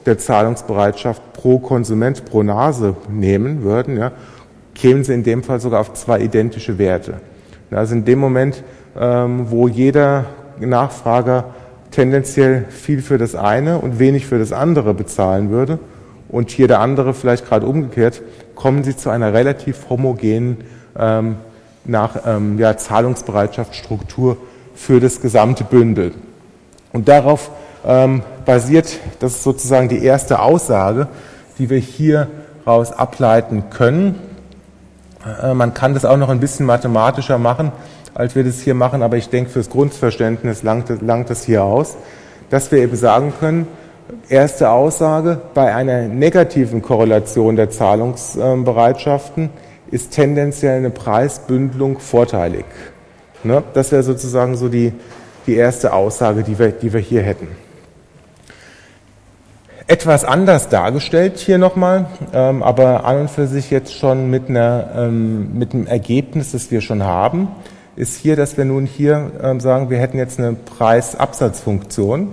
der Zahlungsbereitschaft pro Konsument pro Nase nehmen würden, ja, kämen sie in dem Fall sogar auf zwei identische Werte. Also in dem Moment, ähm, wo jeder Nachfrager tendenziell viel für das eine und wenig für das andere bezahlen würde und hier der andere vielleicht gerade umgekehrt, kommen sie zu einer relativ homogenen ähm, nach ähm, ja, Zahlungsbereitschaftsstruktur für das gesamte Bündel. Und darauf ähm, basiert, das ist sozusagen die erste Aussage, die wir hier raus ableiten können. Äh, man kann das auch noch ein bisschen mathematischer machen, als wir das hier machen, aber ich denke, fürs Grundverständnis langt, langt das hier aus, dass wir eben sagen können, erste Aussage, bei einer negativen Korrelation der Zahlungsbereitschaften ist tendenziell eine Preisbündelung vorteilig. Ne? Das wäre sozusagen so die, die erste Aussage, die wir, die wir hier hätten. Etwas anders dargestellt hier nochmal, ähm, aber an und für sich jetzt schon mit, einer, ähm, mit einem Ergebnis, das wir schon haben, ist hier, dass wir nun hier ähm, sagen, wir hätten jetzt eine Preisabsatzfunktion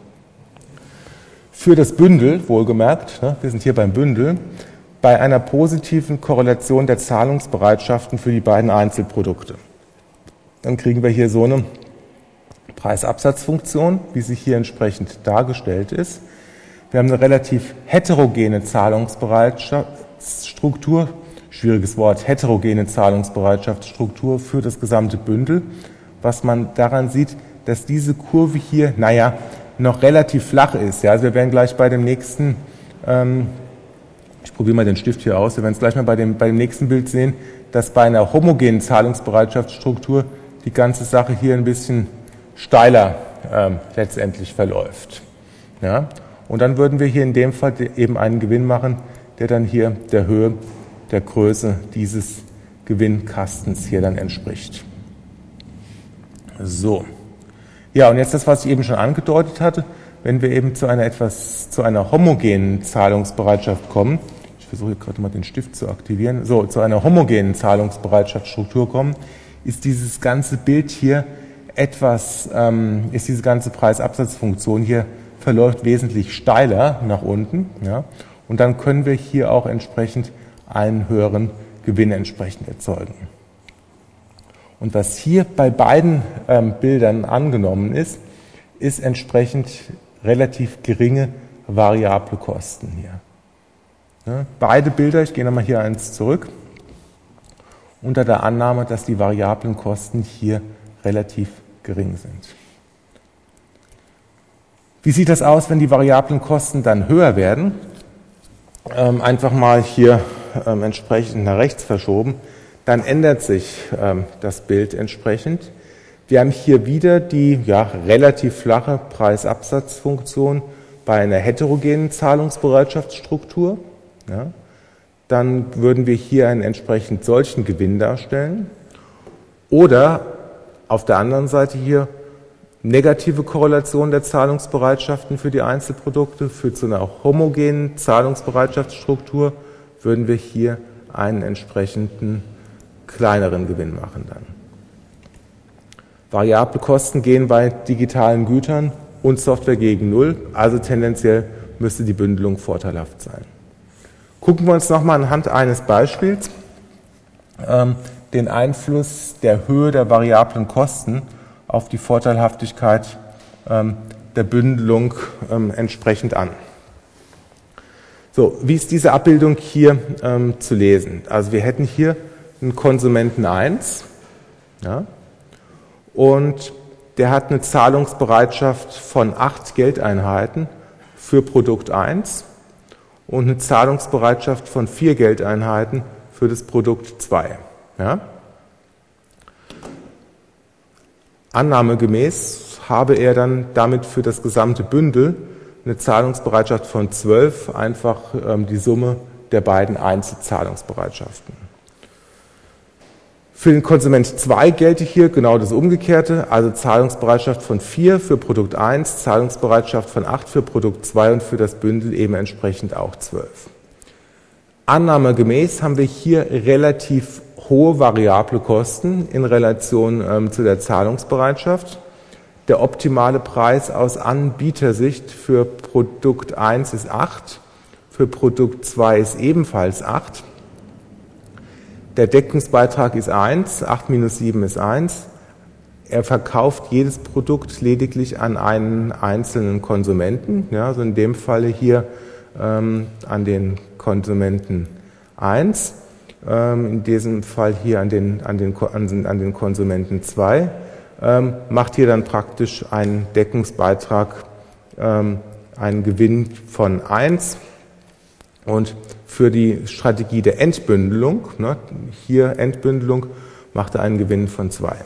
für das Bündel, wohlgemerkt, ne, wir sind hier beim Bündel, bei einer positiven Korrelation der Zahlungsbereitschaften für die beiden Einzelprodukte. Dann kriegen wir hier so eine Preisabsatzfunktion, wie sie hier entsprechend dargestellt ist. Wir haben eine relativ heterogene Zahlungsbereitschaftsstruktur, schwieriges Wort, heterogene Zahlungsbereitschaftsstruktur für das gesamte Bündel, was man daran sieht, dass diese Kurve hier, naja, noch relativ flach ist. Ja, also wir werden gleich bei dem nächsten, ähm, ich probiere mal den Stift hier aus, wir werden es gleich mal bei dem, bei dem nächsten Bild sehen, dass bei einer homogenen Zahlungsbereitschaftsstruktur die ganze Sache hier ein bisschen steiler ähm, letztendlich verläuft. Ja, und dann würden wir hier in dem Fall eben einen Gewinn machen, der dann hier der Höhe, der Größe dieses Gewinnkastens hier dann entspricht. So. Ja, und jetzt das, was ich eben schon angedeutet hatte, wenn wir eben zu einer etwas, zu einer homogenen Zahlungsbereitschaft kommen, ich versuche hier gerade mal den Stift zu aktivieren, so, zu einer homogenen Zahlungsbereitschaftsstruktur kommen, ist dieses ganze Bild hier etwas, ähm, ist diese ganze Preisabsatzfunktion hier verläuft wesentlich steiler nach unten, ja, und dann können wir hier auch entsprechend einen höheren Gewinn entsprechend erzeugen. Und was hier bei beiden ähm, Bildern angenommen ist, ist entsprechend relativ geringe variable Kosten hier. Ja, beide Bilder, ich gehe nochmal hier eins zurück, unter der Annahme, dass die variablen Kosten hier relativ gering sind. Wie sieht das aus, wenn die variablen Kosten dann höher werden? Ähm, einfach mal hier ähm, entsprechend nach rechts verschoben, dann ändert sich ähm, das Bild entsprechend. Wir haben hier wieder die ja, relativ flache Preisabsatzfunktion bei einer heterogenen Zahlungsbereitschaftsstruktur. Ja. Dann würden wir hier einen entsprechend solchen Gewinn darstellen. Oder auf der anderen Seite hier negative Korrelation der Zahlungsbereitschaften für die Einzelprodukte führt zu einer homogenen Zahlungsbereitschaftsstruktur, würden wir hier einen entsprechenden kleineren Gewinn machen dann. Variable Kosten gehen bei digitalen Gütern und Software gegen Null, also tendenziell müsste die Bündelung vorteilhaft sein. Gucken wir uns nochmal anhand eines Beispiels ähm, den Einfluss der Höhe der variablen Kosten auf die Vorteilhaftigkeit ähm, der Bündelung ähm, entsprechend an. So, wie ist diese Abbildung hier ähm, zu lesen? Also wir hätten hier einen Konsumenten eins, ja, und der hat eine Zahlungsbereitschaft von acht Geldeinheiten für Produkt eins und eine Zahlungsbereitschaft von vier Geldeinheiten für das Produkt zwei. Ja. Annahmegemäß habe er dann damit für das gesamte Bündel eine Zahlungsbereitschaft von zwölf, einfach ähm, die Summe der beiden Einzelzahlungsbereitschaften. Für den Konsument zwei gelte hier genau das Umgekehrte, also Zahlungsbereitschaft von vier für Produkt eins, Zahlungsbereitschaft von acht für Produkt zwei und für das Bündel eben entsprechend auch zwölf. Annahmegemäß haben wir hier relativ hohe variable Kosten in Relation ähm, zu der Zahlungsbereitschaft. Der optimale Preis aus Anbietersicht für Produkt eins ist acht, für Produkt zwei ist ebenfalls acht. Der Deckungsbeitrag ist eins, acht minus sieben ist eins. Er verkauft jedes Produkt lediglich an einen einzelnen Konsumenten, ja, also in dem Falle hier ähm, an den Konsumenten eins, ähm, in diesem Fall hier an den, an den, an den Konsumenten zwei, ähm, macht hier dann praktisch einen Deckungsbeitrag, ähm, einen Gewinn von eins. Und für die Strategie der Entbündelung, ne, hier Entbündelung, macht er einen Gewinn von zwei.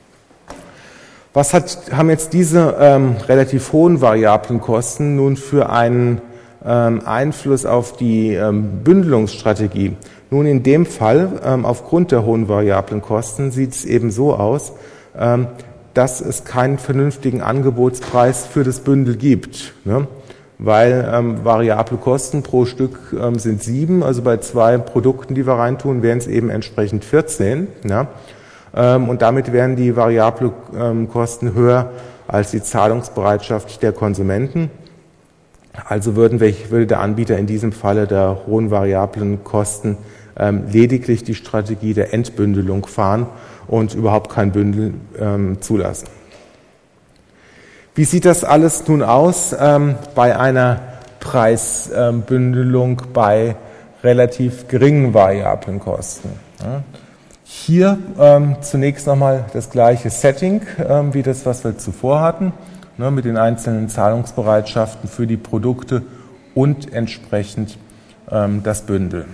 Was hat, haben jetzt diese ähm, relativ hohen variablen Kosten nun für einen ähm, Einfluss auf die ähm, Bündelungsstrategie? Nun, in dem Fall, ähm, aufgrund der hohen variablen Kosten, sieht es eben so aus, ähm, dass es keinen vernünftigen Angebotspreis für das Bündel gibt, ne? Weil ähm, variable Kosten pro Stück ähm, sind sieben, also bei zwei Produkten, die wir reintun, wären es eben entsprechend vierzehn. Ja? Ähm, und damit wären die variable ähm, Kosten höher als die Zahlungsbereitschaft der Konsumenten. Also würden wir, würde der Anbieter in diesem Falle der hohen variablen Kosten ähm, lediglich die Strategie der Entbündelung fahren und überhaupt kein Bündel ähm, zulassen. Wie sieht das alles nun aus ähm, bei einer Preisbündelung ähm, bei relativ geringen variablen Kosten? Ja. Hier ähm, zunächst nochmal das gleiche Setting ähm, wie das, was wir zuvor hatten, ne, mit den einzelnen Zahlungsbereitschaften für die Produkte und entsprechend ähm, das Bündel.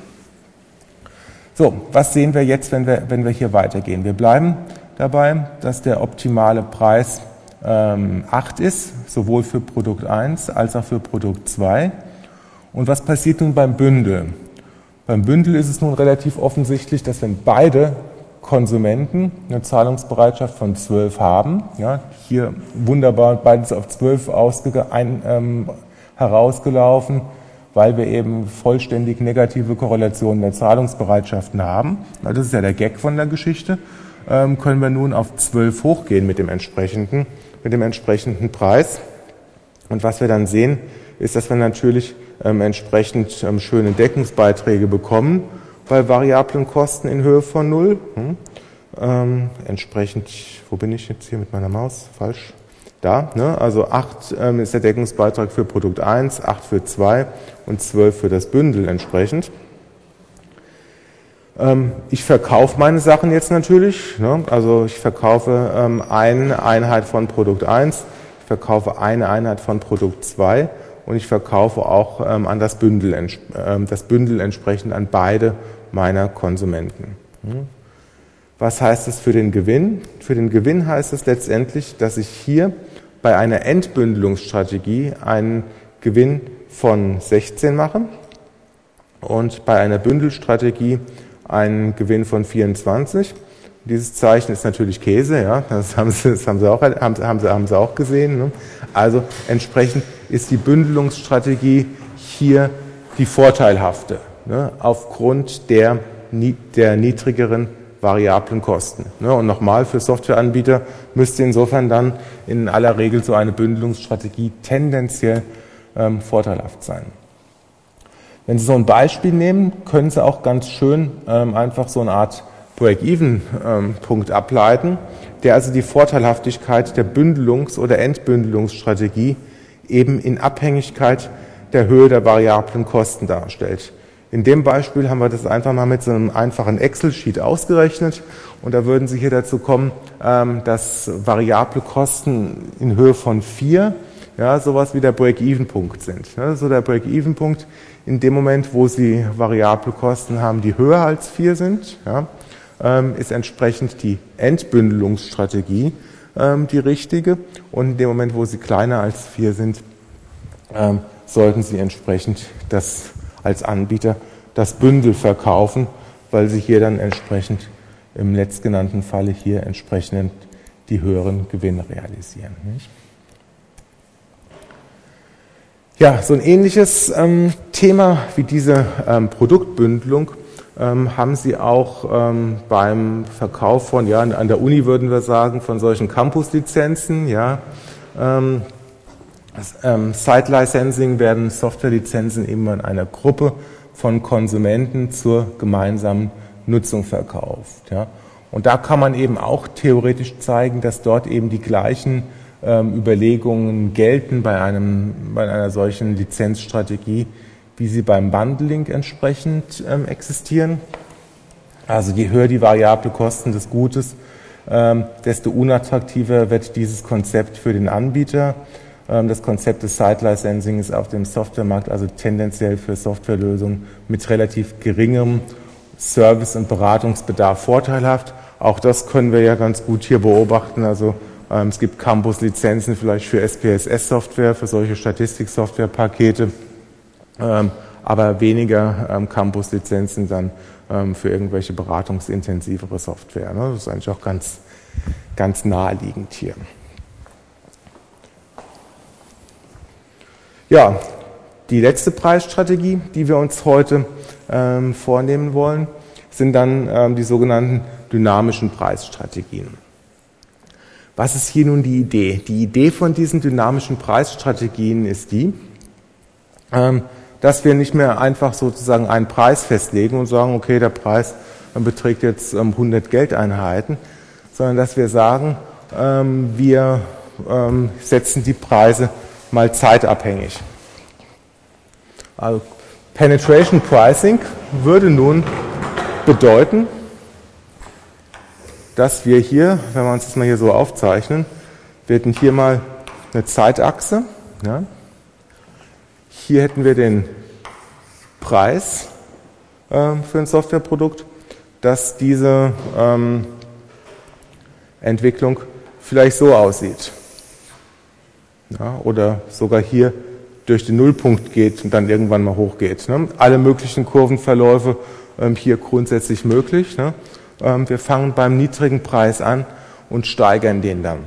So, was sehen wir jetzt, wenn wir, wenn wir hier weitergehen? Wir bleiben dabei, dass der optimale Preis acht ist, sowohl für Produkt eins als auch für Produkt zwei. Und was passiert nun beim Bündel? Beim Bündel ist es nun relativ offensichtlich, dass wenn beide Konsumenten eine Zahlungsbereitschaft von zwölf haben, ja, hier wunderbar beides auf zwölf ausge- ein, ähm, herausgelaufen, weil wir eben vollständig negative Korrelationen der Zahlungsbereitschaften haben. Das ist ja der Gag von der Geschichte. Ähm, können wir nun auf zwölf hochgehen mit dem entsprechenden mit dem entsprechenden Preis. Und was wir dann sehen, ist, dass wir natürlich ähm, entsprechend ähm, schöne Deckungsbeiträge bekommen bei variablen Kosten in Höhe von null. Hm. Ähm, entsprechend, wo bin ich jetzt hier mit meiner Maus? Falsch. Da, ne? Also acht ähm, ist der Deckungsbeitrag für Produkt eins, acht für zwei und zwölf für das Bündel entsprechend. Ich verkaufe meine Sachen jetzt natürlich, ne? Also ich verkaufe ähm, eine Einheit von Produkt eins, ich verkaufe eine Einheit von Produkt zwei und ich verkaufe auch ähm, an das Bündel, äh, das Bündel entsprechend an beide meiner Konsumenten. Hm. Was heißt das für den Gewinn? Für den Gewinn heißt es letztendlich, dass ich hier bei einer Entbündelungsstrategie einen Gewinn von sechzehn mache und bei einer Bündelstrategie einen Gewinn von vierundzwanzig. Dieses Zeichen ist natürlich Käse, ja, das haben Sie, das haben Sie, auch, haben, haben Sie, haben Sie auch gesehen. Ne? Also entsprechend ist die Bündelungsstrategie hier die vorteilhafte, ne? Aufgrund der, der niedrigeren variablen Kosten. Ne? Und nochmal, für Softwareanbieter müsste insofern dann in aller Regel so eine Bündelungsstrategie tendenziell ähm, vorteilhaft sein. Wenn Sie so ein Beispiel nehmen, können Sie auch ganz schön ähm, einfach so eine Art Break-Even-Punkt ähm, ableiten, der also die Vorteilhaftigkeit der Bündelungs- oder Entbündelungsstrategie eben in Abhängigkeit der Höhe der variablen Kosten darstellt. In dem Beispiel haben wir das einfach mal mit so einem einfachen Excel-Sheet ausgerechnet und da würden Sie hier dazu kommen, ähm, dass variable Kosten in Höhe von vier ja, sowas wie der Break-Even-Punkt sind. Ja, so der Break-Even-Punkt in dem Moment, wo Sie variable Kosten haben, die höher als vier sind, ja, ähm, ist entsprechend die Entbündelungsstrategie ähm, die richtige. Und in dem Moment, wo sie kleiner als vier sind, ähm, sollten Sie entsprechend das als Anbieter das Bündel verkaufen, weil Sie hier dann entsprechend im letztgenannten Falle hier entsprechend die höheren Gewinne realisieren. Nicht? Ja, so ein ähnliches ähm, Thema wie diese ähm, Produktbündelung ähm, haben sie auch ähm, beim Verkauf von, ja, an der Uni würden wir sagen, von solchen Campus-Lizenzen, ja, ähm, das, ähm, Site-Licensing werden Software-Lizenzen eben an einer Gruppe von Konsumenten zur gemeinsamen Nutzung verkauft, ja. Und da kann man eben auch theoretisch zeigen, dass dort eben die gleichen ähm, Überlegungen gelten bei einem, bei einer solchen Lizenzstrategie, wie sie beim Bundling entsprechend ähm, existieren. Also je höher die variable Kosten des Gutes, ähm, desto unattraktiver wird dieses Konzept für den Anbieter. Ähm, das Konzept des Site-Licensing ist auf dem Softwaremarkt also tendenziell für Softwarelösungen mit relativ geringem Service- und Beratungsbedarf vorteilhaft. Auch das können wir ja ganz gut hier beobachten. Also ähm, es gibt Campus-Lizenzen vielleicht für S P S S-Software, für solche Statistik-Software-Pakete, ähm, aber weniger ähm, Campus-Lizenzen dann ähm, für irgendwelche beratungsintensivere Software. Ne? Das ist eigentlich auch ganz, ganz naheliegend hier. Ja, die letzte Preisstrategie, die wir uns heute ähm, vornehmen wollen, sind dann ähm, die sogenannten dynamischen Preisstrategien. Was ist hier nun die Idee? Die Idee von diesen dynamischen Preisstrategien ist die, ähm, dass wir nicht mehr einfach sozusagen einen Preis festlegen und sagen, okay, der Preis beträgt jetzt ähm, hundert Geldeinheiten, sondern dass wir sagen, ähm, wir ähm, setzen die Preise mal zeitabhängig. Also Penetration Pricing würde nun bedeuten, dass wir hier, wenn wir uns das mal hier so aufzeichnen, wir hätten hier mal eine Zeitachse. Ja. Hier hätten wir den Preis äh, für ein Softwareprodukt, dass diese ähm, Entwicklung vielleicht so aussieht. Ja, oder sogar hier durch den Nullpunkt geht und dann irgendwann mal hochgeht. Ne? Alle möglichen Kurvenverläufe ähm, hier grundsätzlich möglich. Ne? Ähm, wir fangen beim niedrigen Preis an und steigern den dann.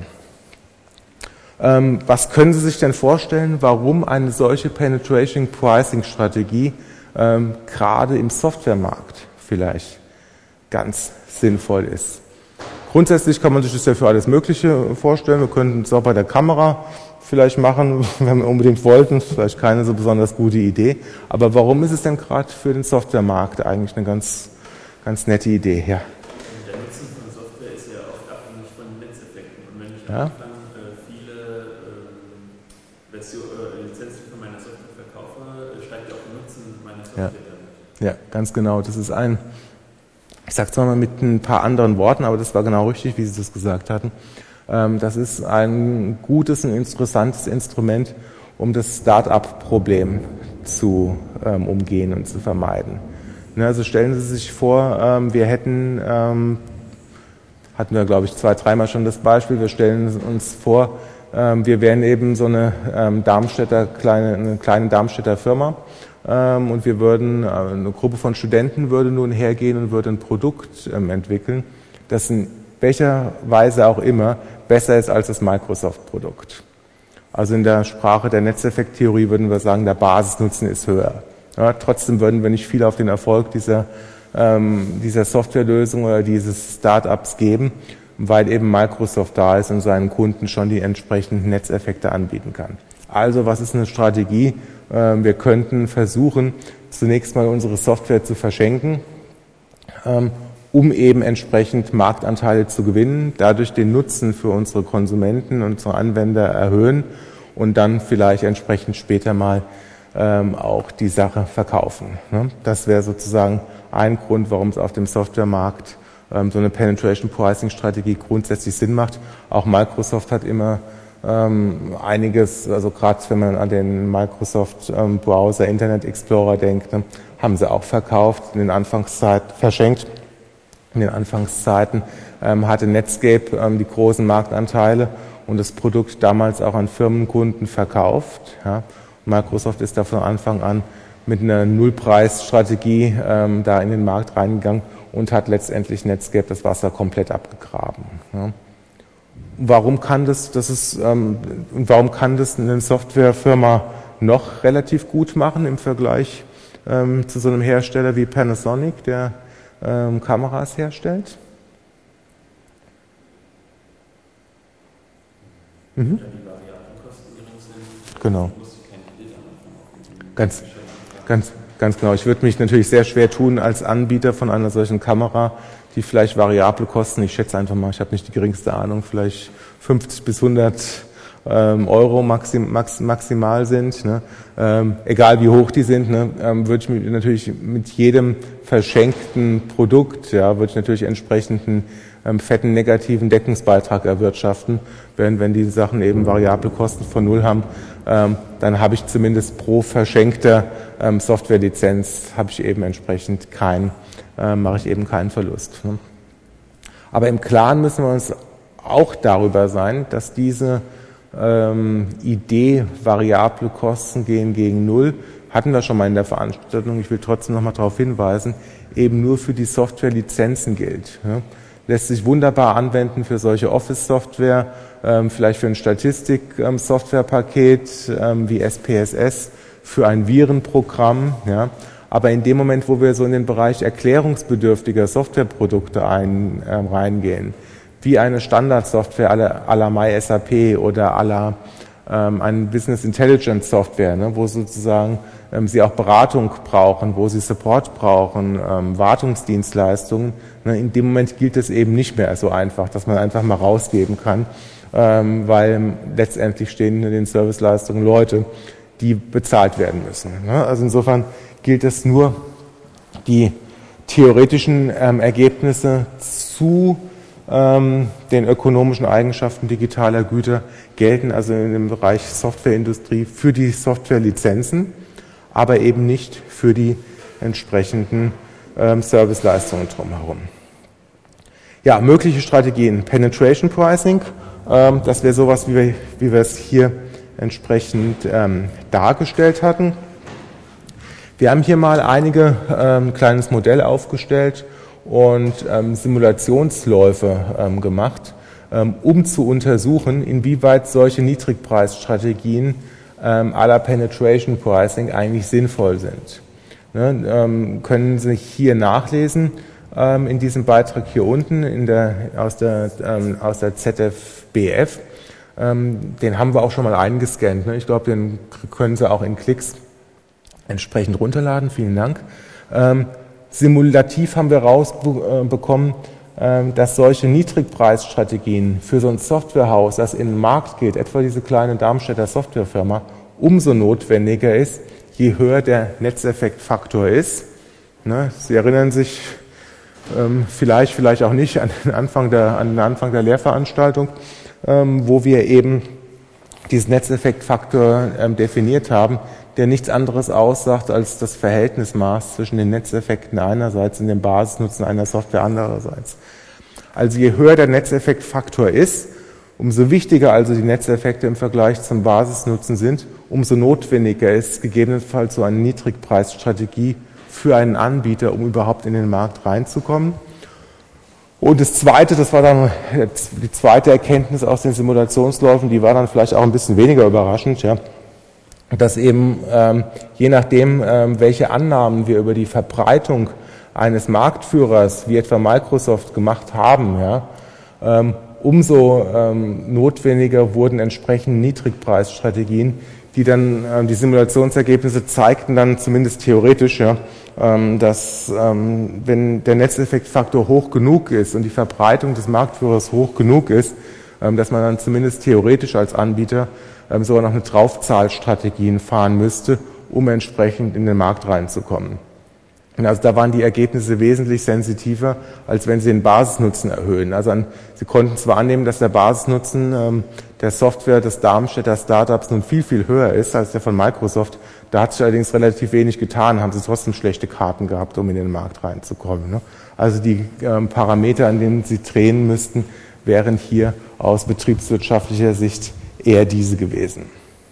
Ähm, was können Sie sich denn vorstellen, warum eine solche Penetration Pricing Strategie ähm, gerade im Softwaremarkt vielleicht ganz sinnvoll ist? Grundsätzlich kann man sich das ja für alles Mögliche vorstellen. Wir könnten es auch bei der Kamera vielleicht machen, wenn wir unbedingt wollten, vielleicht keine so besonders gute Idee. Aber warum ist es denn gerade für den Softwaremarkt eigentlich eine ganz, ganz nette Idee? Ja. Der Nutzen von Software ist ja oft abhängig von Netzeffekten. Und wenn ich Ja. am Anfang äh, viele äh, Version, äh, Lizenzen für meine Software verkaufe, steigt auch der Nutzen meiner Software damit. Ja, ganz genau. Das ist ein, ich sage es mal mit ein paar anderen Worten, aber das war genau richtig, wie Sie das gesagt hatten. Das ist ein gutes und interessantes Instrument, um das Start-up-Problem zu ähm, umgehen und zu vermeiden. Ne, also stellen Sie sich vor, ähm, wir hätten, ähm, hatten wir glaube ich zwei, dreimal schon das Beispiel, wir stellen uns vor, ähm, wir wären eben so eine ähm, Darmstädter, kleine, eine kleine Darmstädter Firma ähm, und wir würden, äh, eine Gruppe von Studenten würde nun hergehen und würde ein Produkt ähm, entwickeln, das in welcher Weise auch immer besser ist als das Microsoft-Produkt. Also in der Sprache der Netzeffekttheorie würden wir sagen, der Basisnutzen ist höher. Ja, trotzdem würden wir nicht viel auf den Erfolg dieser, ähm, dieser Softwarelösung oder dieses Startups geben, weil eben Microsoft da ist und seinen Kunden schon die entsprechenden Netzeffekte anbieten kann. Also was ist eine Strategie? Ähm, wir könnten versuchen, zunächst mal unsere Software zu verschenken, ähm, um eben entsprechend Marktanteile zu gewinnen, dadurch den Nutzen für unsere Konsumenten und unsere Anwender erhöhen und dann vielleicht entsprechend später mal ähm, auch die Sache verkaufen. Ne? Das wäre sozusagen ein Grund, warum es auf dem Softwaremarkt ähm, so eine Penetration Pricing Strategie grundsätzlich Sinn macht. Auch Microsoft hat immer ähm, einiges, also gerade wenn man an den Microsoft ähm, Browser, Internet Explorer denkt, ne, haben sie auch verkauft, in den Anfangszeiten verschenkt. In den Anfangszeiten ähm, hatte Netscape ähm, die großen Marktanteile und das Produkt damals auch an Firmenkunden verkauft. Ja. Microsoft ist da von Anfang an mit einer Nullpreisstrategie ähm, da in den Markt reingegangen und hat letztendlich Netscape das Wasser komplett abgegraben. Ja. Warum kann das, das ist, ähm, warum kann das eine Softwarefirma noch relativ gut machen im Vergleich ähm, zu so einem Hersteller wie Panasonic, der ähm, Kameras herstellt. Mhm. Genau. Ganz, ganz, ganz genau. Ich würde mich natürlich sehr schwer tun als Anbieter von einer solchen Kamera, die vielleicht variable Kosten, ich schätze einfach mal, ich habe nicht die geringste Ahnung, vielleicht fünfzig bis hundert ähm, Euro maxim, max, maximal sind, ne? ähm, egal wie hoch die sind, ne? ähm, würde ich mich natürlich mit jedem verschenkten Produkt, ja, würde ich natürlich entsprechenden ähm, fetten negativen Deckungsbeitrag erwirtschaften, während wenn die Sachen eben variable Kosten von null haben, ähm, dann habe ich zumindest pro verschenkter ähm, Softwarelizenz habe ich eben entsprechend kein, äh, mache ich eben keinen Verlust. Ne? Aber im Klaren müssen wir uns auch darüber sein, dass diese ähm, Idee, variable Kosten gehen gegen Null, hatten wir schon mal in der Veranstaltung, ich will trotzdem noch mal darauf hinweisen, eben nur für die Softwarelizenzen gilt. Ja? Lässt sich wunderbar anwenden für solche Office-Software, ähm, vielleicht für ein Statistik-Softwarepaket ähm, wie S P S S, für ein Virenprogramm. Ja? Aber in dem Moment, wo wir so in den Bereich erklärungsbedürftiger Softwareprodukte ein, äh, reingehen, wie eine Standardsoftware à la MySAP oder à la ähm, eine Business Intelligence Software, ne, wo sozusagen ähm, Sie auch Beratung brauchen, wo Sie Support brauchen, ähm, Wartungsdienstleistungen. Ne, in dem Moment gilt es eben nicht mehr so einfach, dass man einfach mal rausgeben kann, ähm, weil letztendlich stehen in den Serviceleistungen Leute, die bezahlt werden müssen. Ne. Also insofern gilt es nur, die theoretischen ähm, Ergebnisse zu ähm, den ökonomischen Eigenschaften digitaler Güter gelten also in dem Bereich Softwareindustrie für die Softwarelizenzen, aber eben nicht für die entsprechenden ähm, Serviceleistungen drumherum. Ja, mögliche Strategien. Penetration Pricing, ähm, das wäre sowas, wie wir, wie wir es hier entsprechend ähm, dargestellt hatten. Wir haben hier mal einige ähm, kleines Modell aufgestellt und ähm, Simulationsläufe ähm, gemacht, ähm, um zu untersuchen, inwieweit solche Niedrigpreisstrategien ähm, à la Penetration Pricing eigentlich sinnvoll sind. Ne, ähm, können Sie hier nachlesen ähm, in diesem Beitrag hier unten in der, aus, der, ähm, aus der Z F B F. Ähm, den haben wir auch schon mal eingescannt. Ne? Ich glaube, den können Sie auch in Klicks entsprechend runterladen. Vielen Dank. Ähm, simulativ haben wir rausbekommen, äh, dass solche Niedrigpreisstrategien für so ein Softwarehaus, das in den Markt geht, etwa diese kleine Darmstädter Softwarefirma, umso notwendiger ist, je höher der Netzeffektfaktor ist. Ne? Sie erinnern sich ähm, vielleicht, vielleicht auch nicht an den Anfang der, an den Anfang der Lehrveranstaltung, ähm, wo wir eben diesen Netzeffektfaktor ähm, definiert haben, der nichts anderes aussagt als das Verhältnismaß zwischen den Netzeffekten einerseits und dem Basisnutzen einer Software andererseits. Also je höher der Netzeffektfaktor ist, umso wichtiger also die Netzeffekte im Vergleich zum Basisnutzen sind, umso notwendiger ist gegebenenfalls so eine Niedrigpreisstrategie für einen Anbieter, um überhaupt in den Markt reinzukommen. Und das Zweite, das war dann die zweite Erkenntnis aus den Simulationsläufen, die war dann vielleicht auch ein bisschen weniger überraschend, ja, dass eben ähm, je nachdem, ähm, welche Annahmen wir über die Verbreitung eines Marktführers wie etwa Microsoft gemacht haben, ja, ähm, umso ähm, notwendiger wurden entsprechend Niedrigpreisstrategien, die dann, ähm, die Simulationsergebnisse zeigten dann zumindest theoretisch, ja, ähm, dass ähm, wenn der Netzeffektfaktor hoch genug ist und die Verbreitung des Marktführers hoch genug ist, ähm, dass man dann zumindest theoretisch als Anbieter ähm, sogar noch eine Draufzahlstrategien fahren müsste, um entsprechend in den Markt reinzukommen. Und also da waren die Ergebnisse wesentlich sensitiver, als wenn Sie den Basisnutzen erhöhen. Also an, Sie konnten zwar annehmen, dass der Basisnutzen ähm, der Software des Darmstädter Startups nun viel, viel höher ist als der von Microsoft. Da hat sich allerdings relativ wenig getan, haben Sie trotzdem schlechte Karten gehabt, um in den Markt reinzukommen. Ne? Also die ähm, Parameter, an denen Sie drehen müssten, wären hier aus betriebswirtschaftlicher Sicht eher diese gewesen.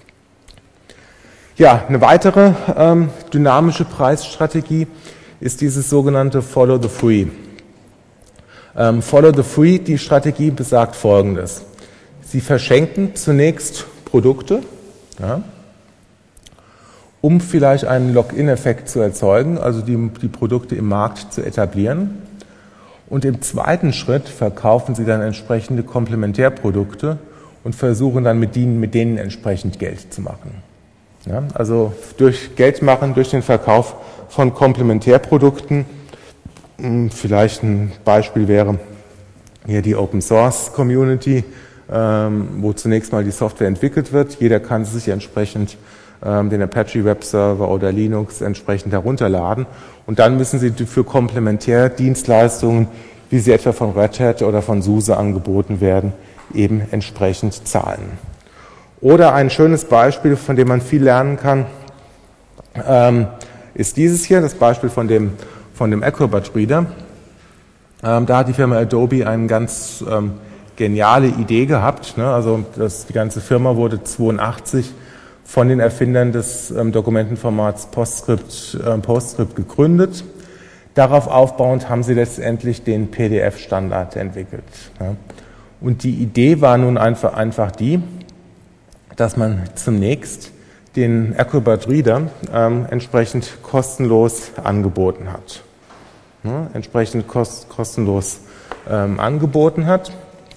Ja, eine weitere ähm, dynamische Preisstrategie ist dieses sogenannte Follow the Free. Ähm, Follow the Free, die Strategie besagt Folgendes. Sie verschenken zunächst Produkte, ja, um vielleicht einen Lock-in-Effekt zu erzeugen, also die, die Produkte im Markt zu etablieren. Und im zweiten Schritt verkaufen sie dann entsprechende Komplementärprodukte und versuchen dann mit denen, mit denen entsprechend Geld zu machen. Ja, also durch Geld machen, durch den Verkauf von Komplementärprodukten. Vielleicht ein Beispiel wäre hier die Open Source Community, wo zunächst mal die Software entwickelt wird. Jeder kann sich entsprechend den Apache Web Server oder Linux entsprechend herunterladen. Und dann müssen Sie für Komplementärdienstleistungen, wie sie etwa von Red Hat oder von SUSE angeboten werden, eben entsprechend zahlen. Oder ein schönes Beispiel, von dem man viel lernen kann, ähm, ist dieses hier, das Beispiel von dem, von dem Acrobat Reader. Ähm, da hat die Firma Adobe eine ganz ähm, geniale Idee gehabt. Ne? Also das, die ganze Firma wurde zweiundachtzig von den Erfindern des ähm, Dokumentenformats PostScript, äh, PostScript gegründet. Darauf aufbauend haben sie letztendlich den P D F-Standard entwickelt. Ja? Und die Idee war nun einfach, einfach die, dass man zunächst den Acrobat Reader ähm, entsprechend kostenlos angeboten hat. Ja, entsprechend kost, kostenlos ähm, angeboten hat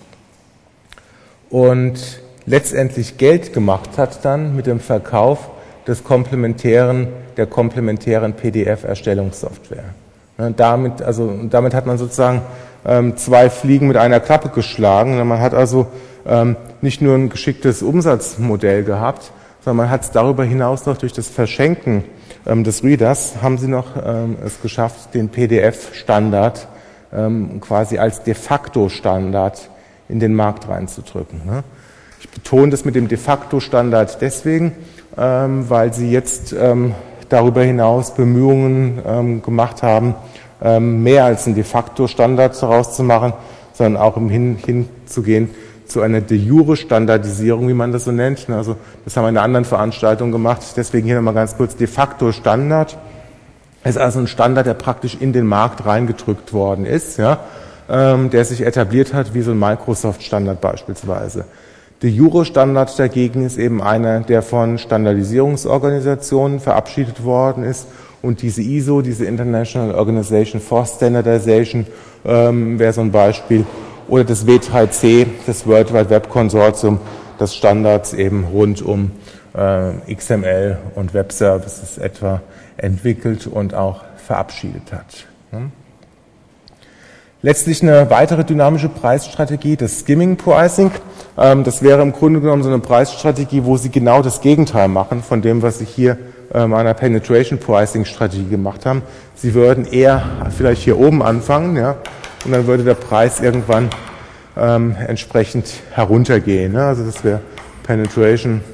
und letztendlich Geld gemacht hat dann mit dem Verkauf des komplementären, der komplementären P D F-Erstellungssoftware. Ja, damit, also, damit hat man sozusagen ähm, zwei Fliegen mit einer Klappe geschlagen. Man hat also ähm, nicht nur ein geschicktes Umsatzmodell gehabt, sondern man hat es darüber hinaus noch durch das Verschenken ähm, des Readers, haben sie noch ähm, es geschafft, den P D F-Standard ähm, quasi als de facto Standard in den Markt reinzudrücken. Ne? Ich betone das mit dem de facto Standard deswegen, ähm, weil sie jetzt ähm, darüber hinaus Bemühungen ähm, gemacht haben, ähm, mehr als einen de facto Standard daraus zu machen, sondern auch im Hin hinzugehen zu einer de jure Standardisierung, wie man das so nennt. Also das haben wir in einer anderen Veranstaltung gemacht. Deswegen hier nochmal ganz kurz de facto Standard. Es ist also ein Standard, der praktisch in den Markt reingedrückt worden ist, ja, ähm, der sich etabliert hat, wie so ein Microsoft-Standard beispielsweise. De jure Standard dagegen ist eben einer, der von Standardisierungsorganisationen verabschiedet worden ist. Und diese I S O, diese International Organization for Standardization, ähm, wäre so ein Beispiel. Oder das W drei C, das World Wide Web Consortium, das Standards eben rund um äh, X M L und Web Services etwa entwickelt und auch verabschiedet hat. Hm? Letztlich eine weitere dynamische Preisstrategie, das Skimming Pricing. Ähm, das wäre im Grunde genommen so eine Preisstrategie, wo Sie genau das Gegenteil machen von dem, was Sie hier ähm, einer Penetration Pricing Strategie gemacht haben. Sie würden eher vielleicht hier oben anfangen, ja, und dann würde der Preis irgendwann ähm, entsprechend heruntergehen. Ne? Also das wäre Penetration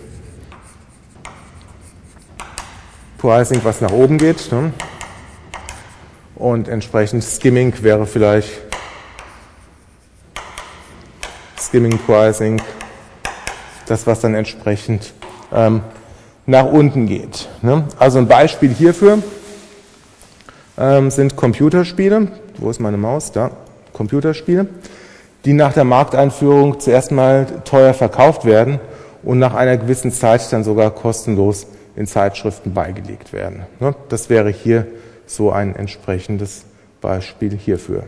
Pricing, was nach oben geht. Ne? Und entsprechend Skimming wäre vielleicht Skimming Pricing, das was dann entsprechend ähm, nach unten geht. Ne? Also ein Beispiel hierfür ähm, sind Computerspiele. Wo ist meine Maus? Da. Computerspiele, die nach der Markteinführung zuerst mal teuer verkauft werden und nach einer gewissen Zeit dann sogar kostenlos in Zeitschriften beigelegt werden. Ne? Das wäre hier so ein entsprechendes Beispiel hierfür.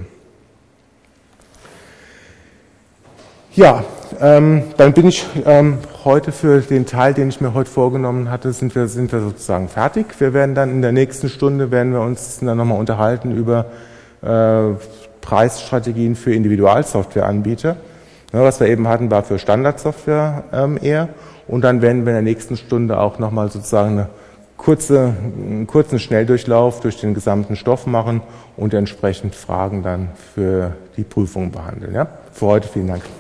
Ja, ähm, dann bin ich ähm, heute für den Teil, den ich mir heute vorgenommen hatte, sind wir, sind wir sozusagen fertig. Wir werden dann in der nächsten Stunde, werden wir uns dann nochmal unterhalten über äh, Preisstrategien für Individualsoftwareanbieter. Ja, was wir eben hatten, war für Standardsoftware ähm, eher. Und dann werden wir in der nächsten Stunde auch nochmal sozusagen eine kurze, einen kurzen Schnelldurchlauf durch den gesamten Stoff machen und entsprechend Fragen dann für die Prüfung behandeln. Ja? Für heute vielen Dank.